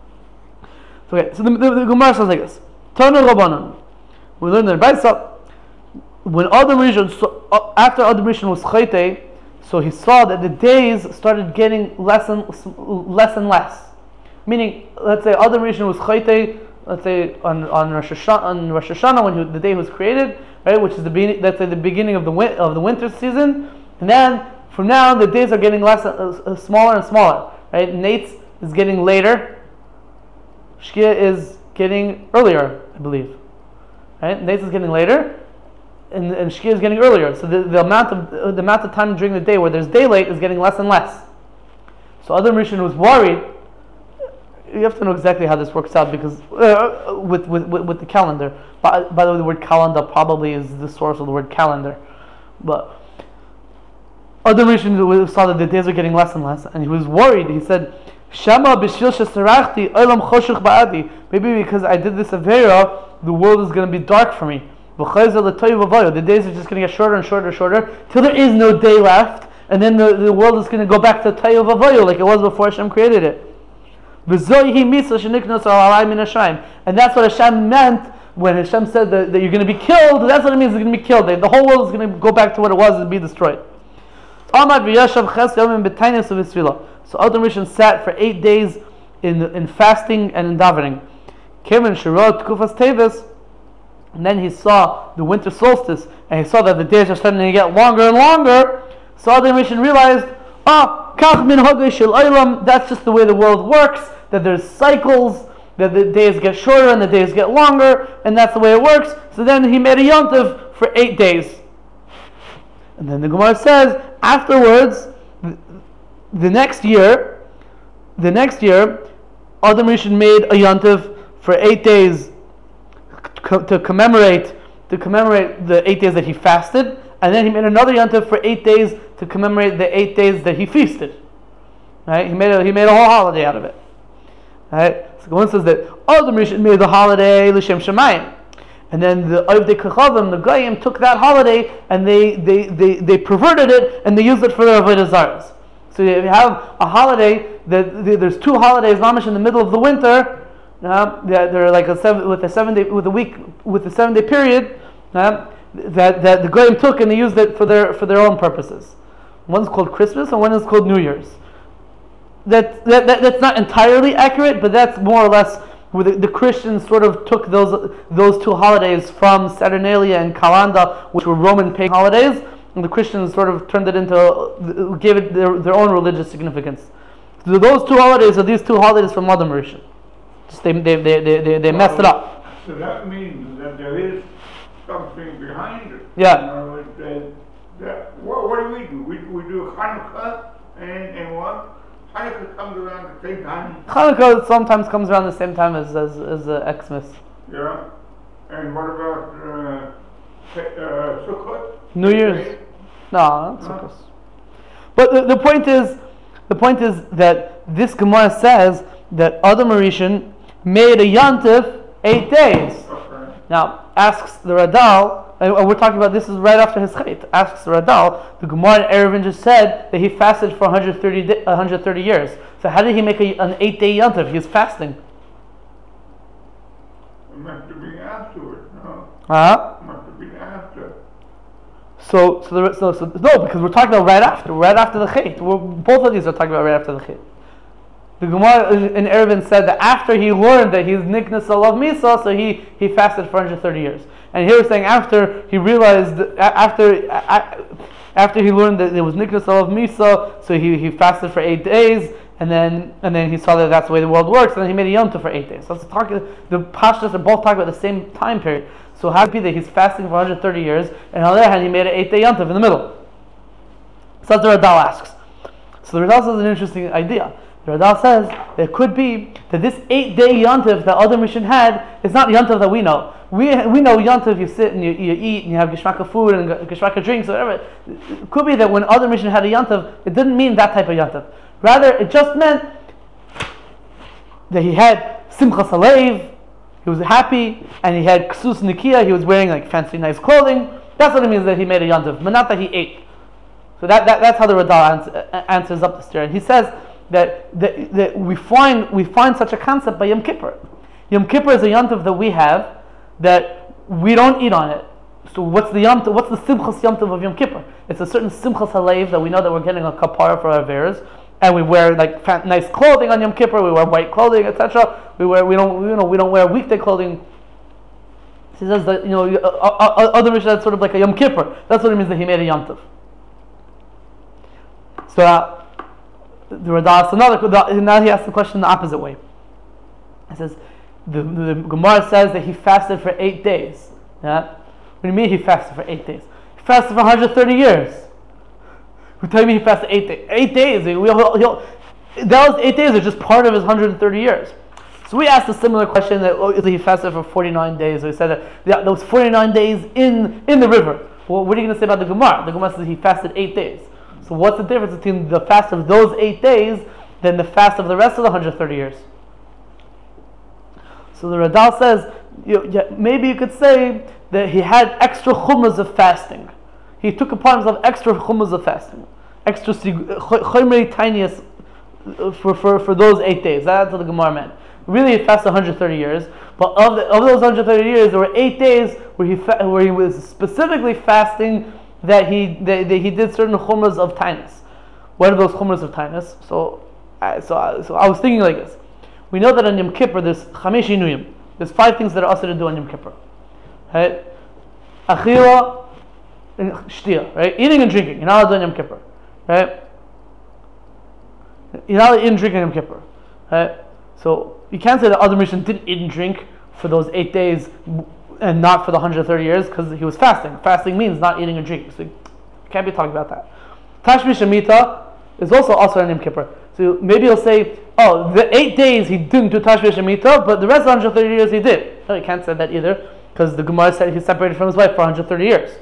A: So, okay, so the, the, the Gemara says like this: Tanu Rabbanan. We learned in the Brayso when Adam Rishon, so, uh, after Adam Rishon was chayte, so he saw that the days started getting less and less and less. Meaning, let's say Adam Rishon was chayte. Let's say on on Rosh Hashanah, on Rosh Hashanah when he, the day was created, right, which is the be- let's say the beginning of the win- of the winter season, and then from now the days are getting less, uh, uh, smaller and smaller, right? Nates is getting later, Shkia is getting earlier, I believe, right? Nates is getting later, and, and Shkia is getting earlier. So the, the amount of uh, the amount of time during the day where there's daylight is getting less and less. So Adam Rishon was worried. You have to know exactly how this works out because uh, with, with with the calendar. By, by the way, the word calendar probably is the source of the word calendar. But Adam Rishon saw that the days are getting less and less, and he was worried. He said, "Shama b'shil shesarachti olam choshuch ba'adi." Maybe because I did this avera, the world is going to be dark for me. The days are just going to get shorter and shorter and shorter till there is no day left, and then the, the world is going to go back to tayu v'avoyu like it was before Hashem created it. And that's what Hashem meant when Hashem said that, that you're going to be killed. That's what it means, you're going to be killed. The whole world is going to go back to what it was and be destroyed. So Adam Rishon sat for eight days in in fasting and in davening. Kevin Shirot Kufas Tevis, and then he saw the winter solstice, and he saw that the days are starting to get longer and longer. So Adam Rishon realized, ah, Kach min Hagay Shel Olam, that's just the way the world works, that there's cycles, that the days get shorter and the days get longer, and that's the way it works. So then he made a yontif for eight days. And then the Gemara says, afterwards, the next year, the next year, Adam Rishon made a yontif for eight days co- to commemorate to commemorate the eight days that he fasted, and then he made another yontif for eight days to commemorate the eight days that he feasted. Right? He made a, he made a whole holiday out of it. Right? So one says that Adam Rishon made the holiday l'shem Shemayim, and then the Ovdei Kachavim, the Goyim, took that holiday and they they, they, they perverted it and they used it for their avodah zaros. So you have a holiday that there's two holidays, mamish in the middle of the winter. Uh, they're like a seven with a seven day with a week with a seven day period uh, that that the Goyim took and they used it for their for their own purposes. One's called Christmas and one is called New Year's. That, that, that that's not entirely accurate, but that's more or less where the, the Christians sort of took those those two holidays from Saturnalia and Kalanda, which were Roman pagan holidays, and the Christians sort of turned it into, gave it their, their own religious significance. So those two holidays are these two holidays from Adam Rishon. Just they they they they, they, they messed it up.
B: So that means that there is something behind it.
A: Yeah.
B: You know, that, that, what, what do we do? We, we do Hanukkah and, and what? Hanukkah comes around at the same time.
A: Hanukkah sometimes comes around the same time as as, as uh, Xmas.
B: Yeah. And what about uh, uh, Sukkot?
A: New Year's? No, not Sukkot. But the, the point is, the point is that this Gemara says that Adam Rishon made a yontif eight days.
B: Okay.
A: Now asks the Radal, and we're talking about this is right after his chait. Asks the Radal, the Gemara in Eruvin just said that he fasted for one hundred thirty, di- one hundred thirty years. So how did he make a, an eight day yontif? He was fasting.
B: It must have been afterwards, no?
A: Uh-huh.
B: It must have been after.
A: So, so, the, so, so no, because we're talking about right after, right after the chait. We're, both of these are talking about right after the chait. The Gemara in Eruvin said that after he learned that he's niknas alav misa, so he, he fasted for one hundred thirty years. And here we're saying after he realized, after after he learned that there was niknas alav misa, so he, he fasted for eight days, and then and then he saw that that's the way the world works, and then he made a yom tov for eight days. So let's talk, the pashtas are both talking about the same time period. So how could it be that he's fasting for one hundred thirty years, and on the other hand he made an eight day yom tov in the middle? So that's what Radal asks. So the Radal says an interesting idea. The Radal says that it could be that this eight-day yontif that Adam Rishon had is not yontif that we know. We we know yontif, you sit and you, you eat and you have geshmaka food and geshmaka drinks, whatever. It could be that when Adam Rishon had a yontif, it didn't mean that type of yontif. Rather, it just meant that he had simchas halev, he was happy, and he had ksus nikia, he was wearing like fancy, nice clothing. That's what it means that he made a yontif, but not that he ate. So that, that that's how the Radal ans- answers up the story. And he says that, that that we find we find such a concept by Yom Kippur. Yom Kippur is a yontif that we have that we don't eat on it. So what's the yontif? What's the simchas yontif of Yom Kippur? It's a certain simchas halev that we know that we're getting a kapara for our averos, and we wear like fa- nice clothing on Yom Kippur. We wear white clothing, et cetera. We wear we don't you know we don't wear weekday clothing. He says that you know uh, uh, other Mishnah that's sort of like a Yom Kippur. That's what it means that he made a yontif. So. Uh, The Radal asks another. Now he asks the question the opposite way. He says, the, the, the Gemara says that he fasted for eight days. Yeah, what do you mean he fasted for eight days? He fasted for one hundred thirty years. Who tell me he fasted eight days? Eight days. He'll, he'll, he'll, those eight days are just part of his one hundred thirty years. So we asked a similar question that oh, he fasted for forty-nine days. So he said that yeah, those forty-nine days in in the river. Well, what are you going to say about the Gemara? The Gemara says he fasted eight days. So what's the difference between the fast of those eight days than the fast of the rest of the one hundred thirty years? So the Radal says, you know, yeah, maybe you could say that he had extra chumras of fasting. He took upon himself extra chumras of fasting, extra chumrei tiniest for, for, for those eight days. That's what the Gemara meant. Really, he fasted one hundred thirty years, but of, the, of those one hundred thirty years, there were eight days where he fa- where he was specifically fasting. That he that, that he did certain chumras of tainus. What are those chumras of tainus? So, uh, so, uh, so I was thinking like this. We know that on Yom Kippur there's chamesh inuyim. There's five things that are also to do on Yom Kippur. Right? Achila and shtia, right? Eating and drinking. You're not allowed to do on Yom Kippur. Right? You're not allowed to eat and drink on Yom Kippur. Right? So you can't say that Adam Rishon didn't eat and drink for those eight days and not for the one hundred thirty years because he was fasting. Fasting means not eating and drinking. So you can't be talking about that. Tashmish Amita is also also on Yom Kippur. So maybe he'll say, oh, the eight days he didn't do Tashmish Amita, but the rest of the one hundred thirty years he did. No, you can't say that either because the Gemara said he separated from his wife for one hundred thirty years.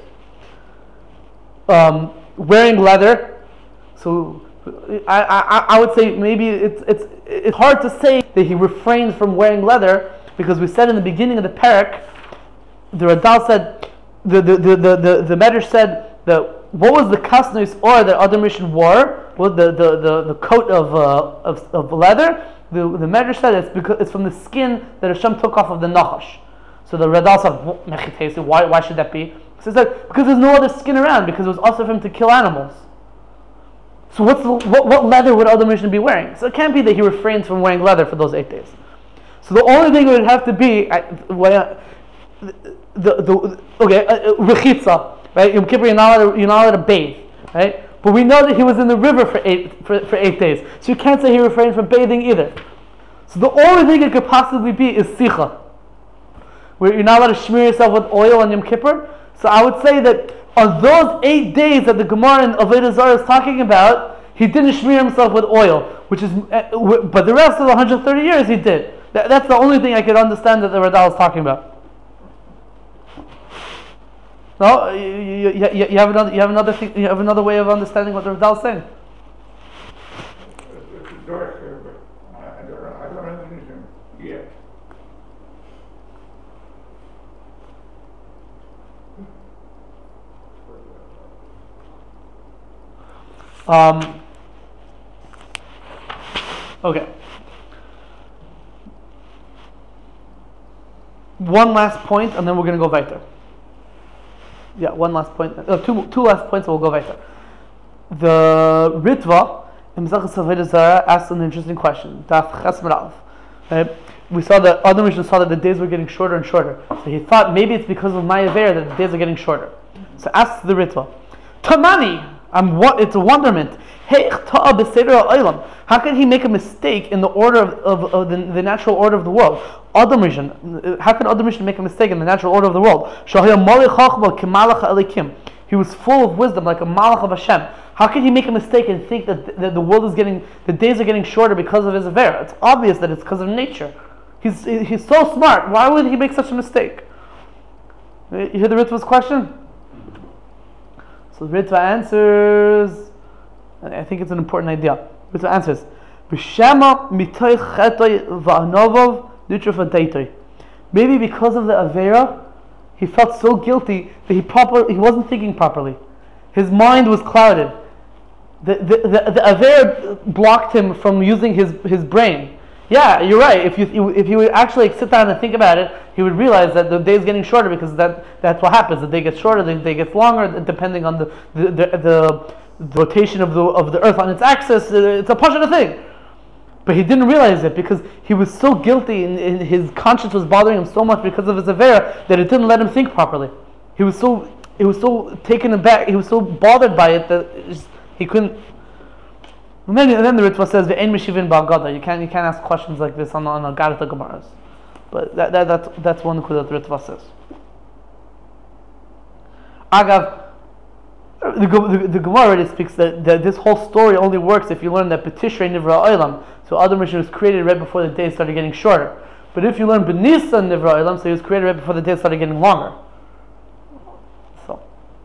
A: Um, wearing leather. So I, I I would say maybe it's it's it's hard to say that he refrained from wearing leather because we said in the beginning of the parak, the Radal said, the the the the the, the Medrash said that what was the kasnus or that Adam Rishon wore, was the, the, the, the coat of, uh, of of leather. The the Medrash said it's because it's from the skin that Hashem took off of the Nachash. So the Radal said, why why should that be? So he said because there's no other skin around because it was also for him to kill animals. So what's the, what what leather would Adam Rishon be wearing? So it can't be that he refrains from wearing leather for those eight days. So the only thing would have to be I, the, the, the okay uh, rechitza, right? Yom Kippur, you're not allowed to, you're not allowed to bathe, right? But we know that he was in the river for eight for, for eight days, so you can't say he refrained from bathing either. So the only thing it could possibly be is sicha, where you're not allowed to smear yourself with oil on Yom Kippur. So I would say that on those eight days that the Gemara in Avodah Zarah is talking about, he didn't smear himself with oil, which is, but the rest of the one hundred thirty years he did. That, that's the only thing I could understand that the Radal is talking about. No, you, you, you, you have another, you have another thing, you have another way of understanding what the Radal is saying.
B: It's dark here, but I don't know. I don't have anything yet.
A: Um, okay. One last point, and then we're going to go weiter. Yeah, one last point. Uh, two, two last points, and we'll go weiter. The Ritva in Mezachas Avodah Zarah asked an interesting question. Daf Ches Merav. Right? We saw that Adam Rishon saw that the days were getting shorter and shorter. So he thought maybe it's because of Maya Ver that the days are getting shorter. So asks the Ritva, Tamani. I'm what it's a wonderment. How can he make a mistake in the order of, of, of the, the natural order of the world? Adam Rishon, how can Adam Rishon make a mistake in the natural order of the world? He was full of wisdom, like a malach of Hashem. How can he make a mistake and think that, that the world is getting, the days are getting shorter because of his avera? It's obvious that it's because of nature. He's he's so smart. Why would he make such a mistake? You hear the Ritva's question? So Ritva answers, I think it's an important idea. Ritva answers, maybe because of the Avera, he felt so guilty that he proper he wasn't thinking properly. His mind was clouded. The the, the, the Avera blocked him from using his, his brain. Yeah, you're right. If you if he would actually sit down and think about it, he would realize that the day is getting shorter because that, that's what happens. The day gets shorter, the day gets longer, depending on the the, the, the, the rotation of the of the Earth on its axis. It's a positive thing. But he didn't realize it because he was so guilty and, and his conscience was bothering him so much because of his avera that it didn't let him think properly. He was so he was so taken aback. He was so bothered by it that it just, he couldn't. And then, and then the Ritva says, "Ve'en meshivin ba'agada." You can't you can't ask questions like this on on Agartha Gemaras. But that, that that's that's one that the Ritva says. Agav, the the, the Gemara already speaks that, that this whole story only works if you learn that B'Tishrei Nivra Olam. So Adam Rishon was created right before the days started getting shorter. But if you learn B'Nisan Nivra Olam, so he was created right before the days started getting longer. So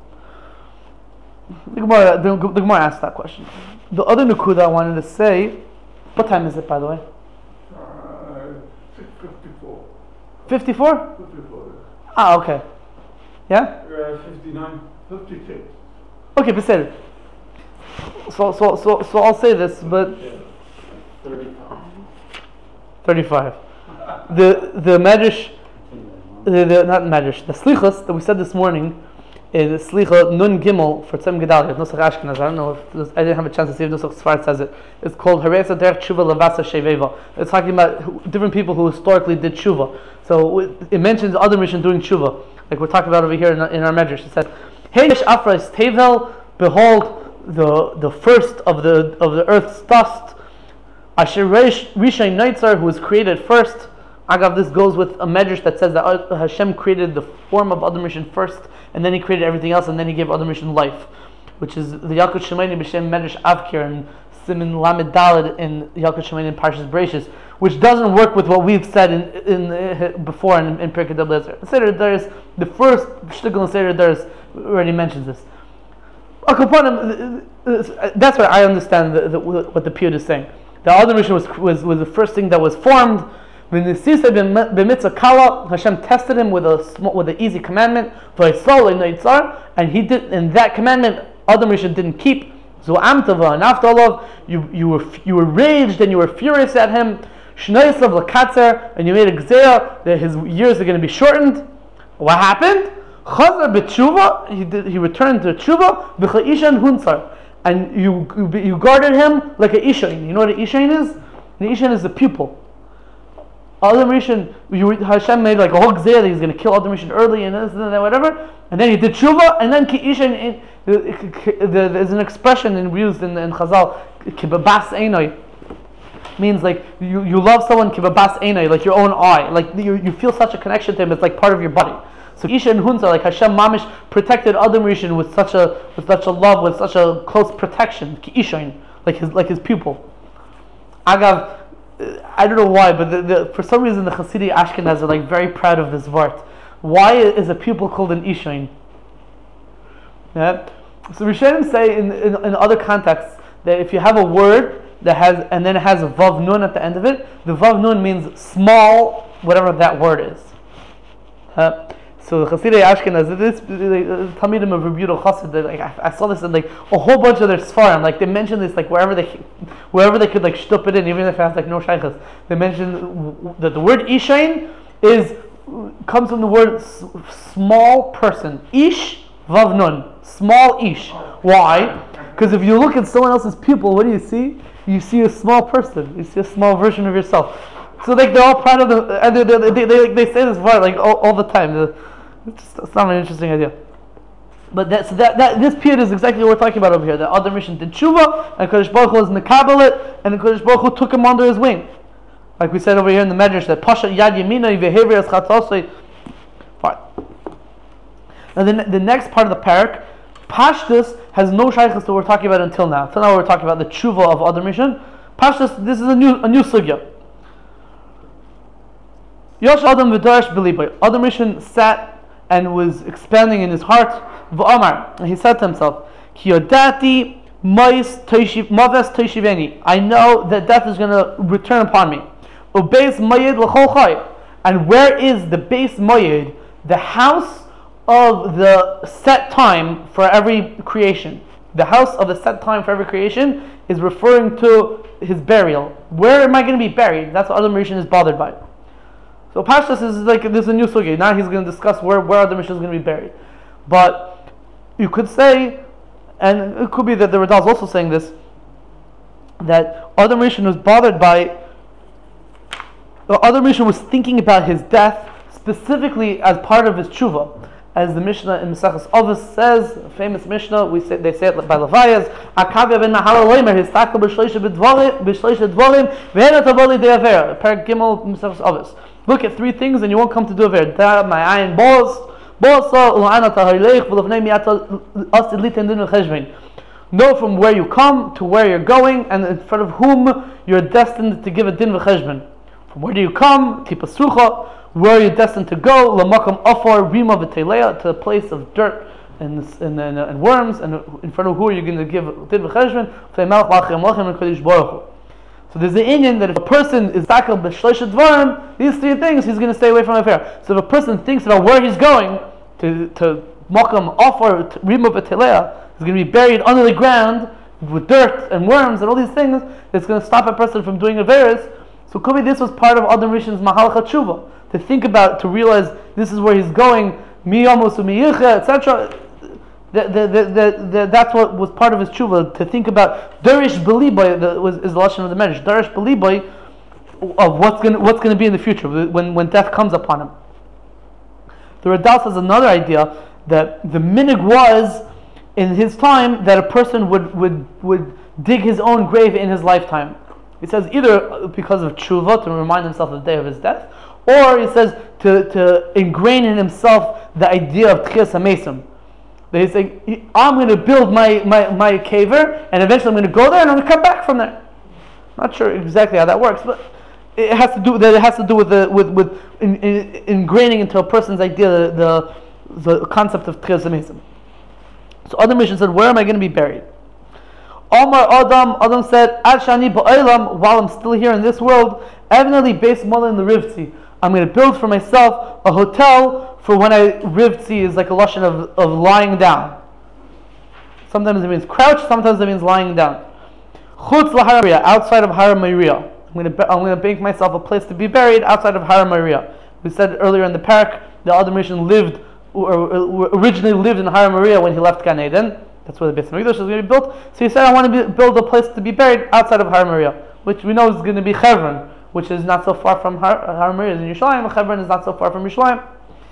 A: the Gemara the, the Gemara asked that question. The other nukuda I wanted to say, what time is it, by the way?
B: Uh, six fifty-four.
A: Fifty-four?
B: fifty-four.
A: Ah, okay. Yeah.
C: Uh, fifty-nine.
B: fifty-six.
A: Okay, beseder. So, so, so, so I'll say this, but
C: thirty-five.
A: thirty-five. The the Medrash, the, the not Medrash, the Slichas that we said this morning in Slicha Nun Gimel for Tzem Gedalia, Nusach Ashkenaz. I don't know if this, I didn't have a chance to see if Nusach Sfard says it. It's called Haresa Derech Tshuva Levasa Sheveva. It's talking about who, different people who historically did Tshuva. So it mentions other mission doing Tshuva, like we're talking about over here in, in our Medrash. It says, Heish Afrais Tevel, behold the the first of the of the earth's dust. Asher Rishon Neitzar, who was created first. Agav, this goes with a medrash that says that Hashem created the form of Adam Rishon first, and then He created everything else, and then He gave Adam Rishon life, which is the Yalkut Shemaini b'Shem Medrash Avkir and Simin Lamed Daled in Yalkut Shemaini in Parshas Bereishis, which doesn't work with what we've said in, in uh, before in, in Pirkei D'Lezer. The Seder Daris, the first shtickle in Seder Daris already mentions this. That's why I understand the, the, what the Piyut is saying. The Adam Rishon was, was was the first thing that was formed. When the Sisa b'mitzvah kala, Hashem tested him with a small, with an easy commandment, and he did. And that commandment, Adam Rishon didn't keep. So amtava, and after all, you you were you were raged and you were furious at him. Shneisav l'katzer, and you made a gzeira that his years are going to be shortened. What happened? Chazar b'tshuva, he did. He returned to tshuva b'cha'ishan huntzar, and you you, you guarded him like an ishain. You know what an ishain is? An ishain is the pupil. Adam Rishon, Hashem made like a whole gzeira that he's going to kill Adam Rishon early and this and that, whatever, and then he did tshuva, and then ki'ishain. There's an expression in, used in, in Chazal, kibabas einai, means like you, you love someone kibabas einai, like your own eye, like you, you feel such a connection to him. It's like part of your body. So Isha and Hunza, like Hashem Mamish protected Adam Rishon with such a with such a love, with such a close protection, ki'ishain, like his like his pupil. Agav, I don't know why, but the, the, for some reason the Hasidic Ashkenaz are like very proud of this vart. Why is a pupil called an ishain? Yeah. So Rishonim say in, in in other contexts that if you have a word that has and then it has a vav nun at the end of it, the vav nun means small, whatever that word is. Uh, so the Hasidic Ashkenaz, this Talmidim of Rabbi Yehuda Chassid, like I, I saw this in like a whole bunch of their Sfarim, like they mention this like wherever they wherever they could like shtup it in, even if it has like no shaykhs. They mention that the word ishain is comes from the word s- small person. Ish vav nun, small ish. Why? Because if you look at someone else's pupil, what do you see? You see a small person. You see a small version of yourself. So like they're all proud of the, and they they, they, they, they say this word like all, all the time. It's, just, it's not an interesting idea. But that, so that, that this period is exactly what we're talking about over here. The Adam Rishon did tshuva, and Kodesh Baruch Hu was mekabelit, and Kodesh Baruch Hu took him under his wing. Like we said over here in the Medrash, that Pasha Yad Yemina Yehever Es Chatzosei. Fine. Now the, the next part of the parak, Pashtus has no shaykhs that we're talking about until now. Until now we're talking about the tshuva of Adam Rishon. Pashtus, this is a new a new sugya. Yosh Adam v'darash b'libay. Adam Rishon sat and was expanding in his heart. V'amar, and he said to himself, Ki yodati mois maves toishiveni. I know that death is going to return upon me. Ubeis moyed l'chol chay. And where is the base moyed, the house of the set time for every creation? The house of the set time for every creation is referring to his burial. Where am I going to be buried? That's what Adam Rishon is bothered by. So Pashtas is like, there's a new sugya. Now he's going to discuss where, where Adam Rishon is going to be buried. But you could say, and it could be that the Radal is also saying this, that Adam Rishon was bothered by, Adam Rishon was thinking about his death specifically as part of his tshuva. As the Mishnah in Maseches Avos says, a famous Mishnah, we say, they say it by Levayas, Akavya ben Mahal Leimer, Histakal b'shleisha b'shleisha dvorim, v'hena tavoli de'aver, Perek Gimel Maseches Avos. Look at three things and you won't come to do aver. Da ma'ayin bos, bosa u'ana taharilech, v'levnei mi'ata asid litin din v'cheshvein. Know from where you come to where you're going, and in front of whom you're destined to give a din v'cheshvein. From where do you come? Tipasucha. Where you're destined to go, lamakam afar rima v'teleya, to a place of dirt and, and, and, and worms, and in front of who are you going to give din v'cheshvan? So there's the Indian that if a person is takal b'shleisha dvarim, these three things, he's going to stay away from affair. So if a person thinks about where he's going to to makam afar rima v'teleya, he's going to be buried under the ground with dirt and worms and all these things. It's going to stop a person from doing averes. So could be this was part of Adam Rishon's mahalcha tshuva. To think about, to realize this is where he's going, mi amos u'miyicha, et cetera. The, the, the, the, the, that's what was part of his tshuva, to think about Darish Beliboy, the, was is the lashon of the marriage. Darish Beliboy of what's going what's going to be in the future when when death comes upon him. The Radal says another idea that the minig was in his time that a person would would would dig his own grave in his lifetime. He says either because of tshuva, to remind himself of the day of his death, or he says to, to ingrain in himself the idea of tchias hamesim. That he's saying, I'm going to build my, my, my caver, and eventually I'm going to go there and I'm going to come back from there. Not sure exactly how that works, but it has to do that. It has to do with the with with in, in, ingraining into a person's idea the the, the concept of tchias hamesim. So Adam Rishon said, where am I going to be buried? Omar Adam, Adam said, Ad shani ba'olam, while I'm still here in this world, evidently based more in the Rivtzi. I'm going to build for myself a hotel for when I, Rivtzi is like a lashon of, of lying down. Sometimes it means crouch, sometimes it means lying down. Chutz l'Har Moriah, outside of Har Moriah. I'm going to I'm going to make myself a place to be buried outside of Har Moriah. We said earlier in the parak, the Adam Rishon lived, or, or originally lived in Har Moriah when he left Gan Eden. That's where the Beis Hamikdash is going to be built. So he said, I want to be, build a place to be buried outside of Har Moriah, which we know is going to be Hebron, which is not so far from Har, Har Moriah, is in Yerushalayim. Hebron is not so far from Yerushalayim.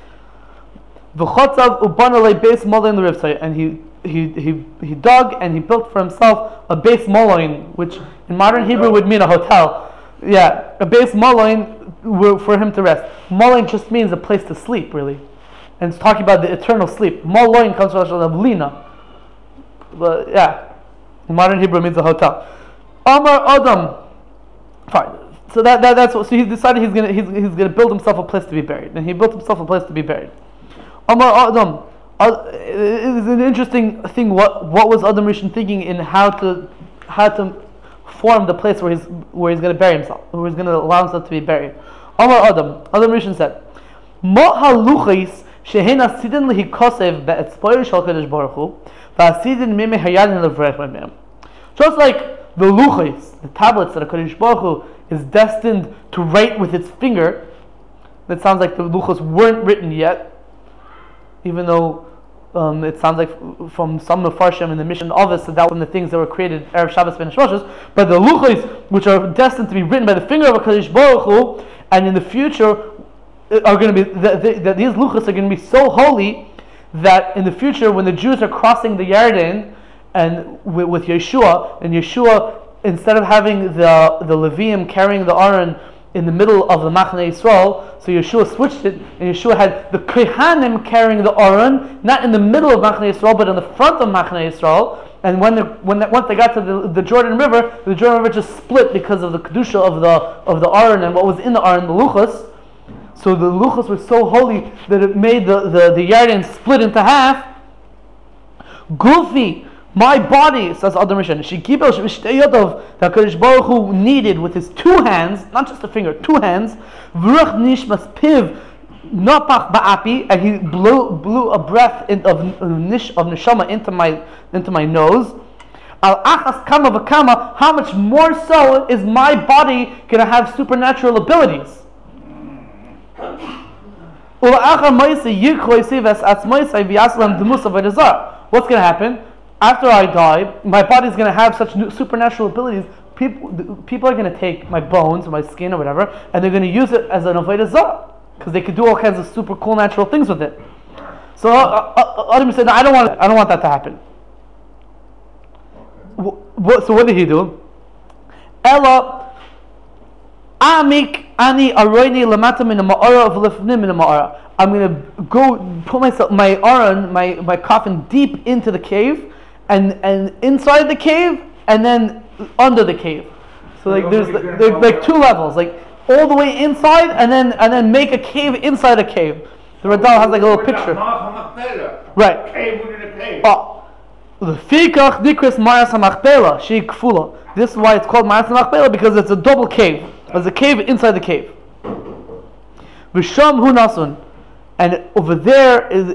A: V'chotzav ubanalei beis moloin l'rivtzai, and he he he he dug and he built for himself a beis moloin, which in modern Hebrew would mean a hotel. Yeah, a beis moloin for him to rest. Moloin just means a place to sleep, really, and it's talking about the eternal sleep. Moloin comes from the lashon of lina. But yeah, in modern Hebrew means a hotel. Amar Adam. Fine. So that, that that's what. So he decided he's gonna he's, he's gonna build himself a place to be buried, and he built himself a place to be buried. Amar Adam. Uh, it is an interesting thing. What what was Adam Rishon thinking in how to how to form the place where he's where he's gonna bury himself, where he's gonna allow himself to be buried. Amar Adam. Adam Rishon said, "Ma haluchis shehena sidin lehi kosev be'etzpoyer shel Kadosh Baruch Hu." Just like the luchis, the tablets that HaKadosh Baruch Hu is destined to write with its finger. That sounds like the luchos weren't written yet, even though um, it sounds like from some Mefarshim in the mission of us that that was one of the things that were created Erev Shabbos ben Hashmoshes. But the luchos, which are destined to be written by the finger of HaKadosh Baruch Hu, and in the future are going to be that the, the, these luchos are going to be so holy that in the future, when the Jews are crossing the Yarden and with, with Yeshua, and Yeshua, instead of having the the Leviim carrying the Aron in the middle of the Machnei Yisrael, so Yeshua switched it, and Yeshua had the Kohanim carrying the Aron, not in the middle of Machnei Yisrael, but in the front of Machnei Yisrael. And when they, when they, once they got to the, the Jordan River, the Jordan River just split because of the kedusha of the of the Aron and what was in the Aron, the luchos. So the luchos were so holy that it made the, the, the Yarden split into half. Gulfi, my body, says Adam Rishon, Shekibel Shteyotov, that HaKadosh Baruch Hu needed with his two hands, not just a finger, two hands, V'ruch Nishmas Piv, Nopach Ba'api, and he blew blew a breath in, of nish of neshama into my into my nose. Al achas kama v'kama, how much more so is my body going to have supernatural abilities? What's going to happen? After I die, my body's going to have such new supernatural abilities. People, people are going to take my bones, or my skin, or whatever, and they're going to use it as an avodah zarah, because they could do all kinds of super cool natural things with it. So uh, uh, Adam said, no, "I don't want, I don't want that to happen." What, so what did he do? Ella. Amik ani aroini lamata min ma'ara of lifnim min ma'ara. I'm going to go put myself, my aron, my, my coffin deep into the cave, and and inside the cave, and then under the cave. So like there's there's like two levels, like all the way inside, and then and then make a cave inside a cave. The Radal has like a little picture. Right.
B: Cave within a cave.
A: Oh, the fikach nikris Ma'as HaMachpelah she kfula. This is why it's called Ma'as HaMachpelah, because it's a double cave. There's a cave inside the cave. V'sham hu nasun, and over there is,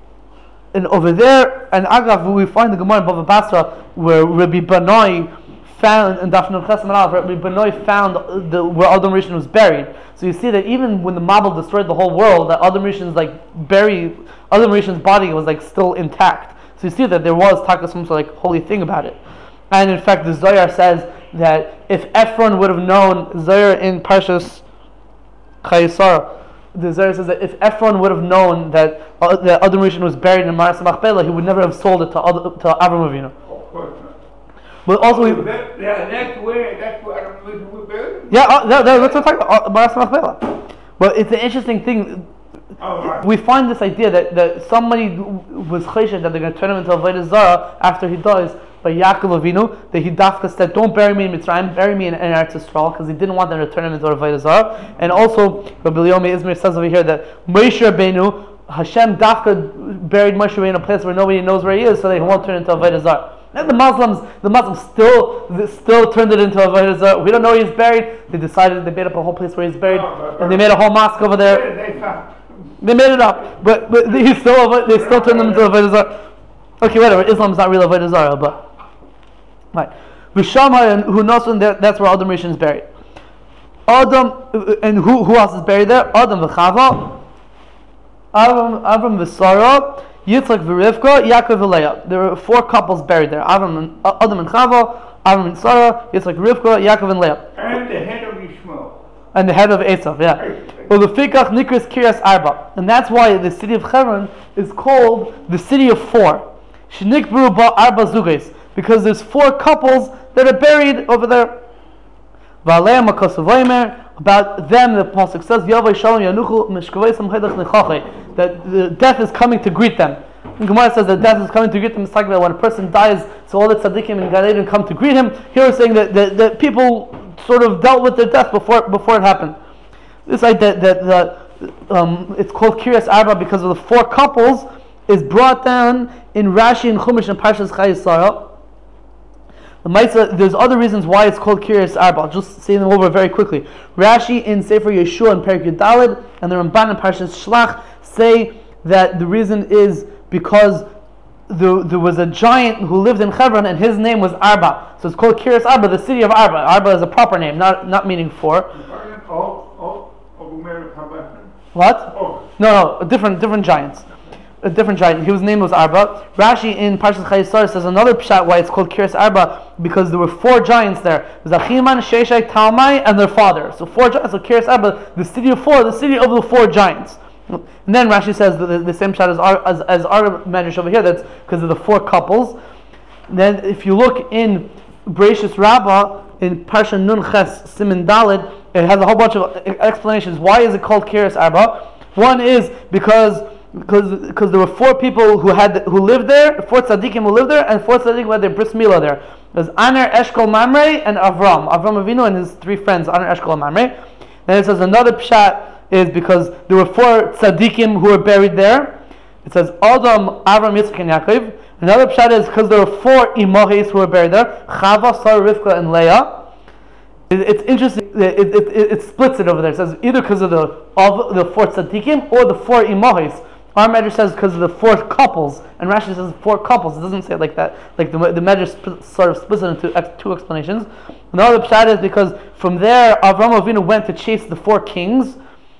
A: and over there, and Agav, we find the Gemara in Bava Basra where Rabbi Banai found in Daf Nun Ches Amud Aleph, Rabbi Benoi found the, where Adam Rishon was buried. So you see that even when the Mabul destroyed the whole world, that Adam Rishon's like buried, Adam Rishon's body was like still intact. So you see that there was taka some sort of like holy thing about it. And in fact, the Zohar says that if Ephron would have known, Zohar in Parshas Chayesara, the Zohar says that if Ephron would have known that uh, that Adam Rishon was buried in Maras Machpelah, he would never have sold it to Ad- to Avram Avinu.
B: Of course not.
A: But also,
B: Oh,
A: we,
B: that, that, that's where, that's where Adam Rishon was buried?
A: yeah, uh, that, that, that's what I'm talking about, uh, Maras Machpelah. But it's an interesting thing.
B: Oh, right.
A: We find this idea that, that somebody was choshesh that they're going to turn him into a Avodah Zarah after he dies, by Yaakov Avinu, that he dafka said, don't bury me in Mitzrayim, bury me in, in Eretz Yisrael, because he didn't want them to turn him into a Avodah Zarah. And also, Rabbi Yomi Izmir says over here that Moshe Rabbeinu, Hashem dafka buried Moshe Rabbeinu in a place where nobody knows where he is, so that he won't turn into a Avodah Zarah. And the Muslims, the Muslims still, they still turned it into a Avodah Zarah. We don't know where he's buried. They decided they made up a whole place where he's buried,
B: Oh, but-
A: and they made a whole mosque over there.
B: They found.
A: They made it up, but but he still they still turned them into Avodah Zarah. Okay, whatever. Islam is not real Avodah Zarah, but right. V'shamai, and who knows when that's where Adam Rishon is buried. Adam, and who who else is buried there? Adam v'Chava, Avram Avram v'Sara, Yitzchak v'Rivka, Yaakov v'Leah. There are four couples buried there. Avram and uh, Adam and Chava, Avram and Sarah, Yitzchak v'Rivka, Yaakov and Leah.
B: And the head of Yishmael.
A: And the head of Esav, yeah. Well, the Fikach Nikras Kiryas Arba, and that's why the city of Hebron is called the city of four. Shnikbru ba Arba Zuges, because there's four couples that are buried over there. V'aleim HaKosov about them, the pasuk says, Yavai Shalom Yanuchu Mishkavesam Chedach Nechachei, that the death is coming to greet them. And Gemara says that death is coming to greet them. It's talking about when a person dies, so all the tzaddikim and Gan Eden come to greet him. Here we're saying that, that, that people sort of dealt with their death before before it happened. This idea that, that the, um, it's called Kiryas Arba because of the four couples is brought down in Rashi and Chumash and Parshas Chayesara. The Maisa, there's other reasons why it's called Kiryas Arba. I'll just say them over very quickly. Rashi in Sefer Yeshua and Perik Yudalid and the Ramban in Parshas Shlach say that the reason is because There, there was a giant who lived in Hebron and his name was Arba. So it's called Kiryas Arba, the city of Arba. Arba is a proper name, not not meaning four. What? No, no, a different different giants. A different giant. His name was Arba. Rashi in Parshas Chayesar says another pshat why it's called Kiryas Arba, because there were four giants there. There's Achiman, Sheshai, Talmai, and their father. So four giants. So Kiryas Arba, the city of four, the city of the four giants. And then Rashi says the, the, the same shot as our as, as our medrash over here. That's because of the four couples. Then, if you look in Bereishis Rabbah in Parsha Nun Ches Siman Daled, it has a whole bunch of explanations. Why is it called Kiryas Arba? One is because because because there were four people who had who lived there, four tzaddikim who lived there, and four tzaddikim who had their bris milah there. There's Aner, Eshkol, Mamre, and Avram. Avram Avinu and his three friends, Aner, Eshkol, and Mamre. Then it says another pshat is because there were four tzaddikim who were buried there. It says Adam, Avram, Yitzchak, and Yaakov. Another pshat is because there were four imahes who were buried there: Chava, Sarah, Rivka, and Leah. It, it's interesting. It, it, it, it splits it over there. It says either because of the of the four tzaddikim or the four imahes. Our medrash says because of the four couples, and Rashi says four couples. It doesn't say it like that. Like the the medrash sp- sort of splits it into ex- two explanations. Another pshat is because from there Avram Avinu went to chase the four kings.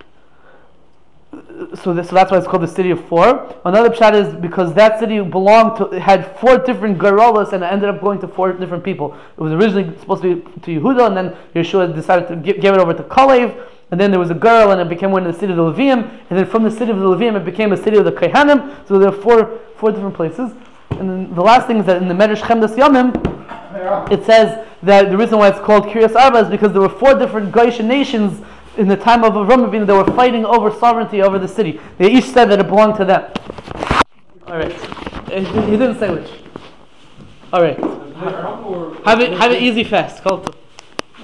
A: So, this, so that's why it's called the city of four. Another pshat is because that city belonged to, it had four different garolas, and it ended up going to four different people. It was originally supposed to be to Yehuda, and then Yeshua decided to give, give it over to Kalev, and then there was a girl, and it became one of the city of the Levium, and then from the city of the Levium it became a city of the Kohanim. So there are four four different places. And then the last thing is that in the Medrash Chemdas Yamim, it says that the reason why it's called Kiryas Arba is because there were four different Goyish nations in the time of Avram Avinu. They were fighting over sovereignty over the city. They each said that it belonged to them. All right, he didn't say which. All right, have it have it easy fast. Call it.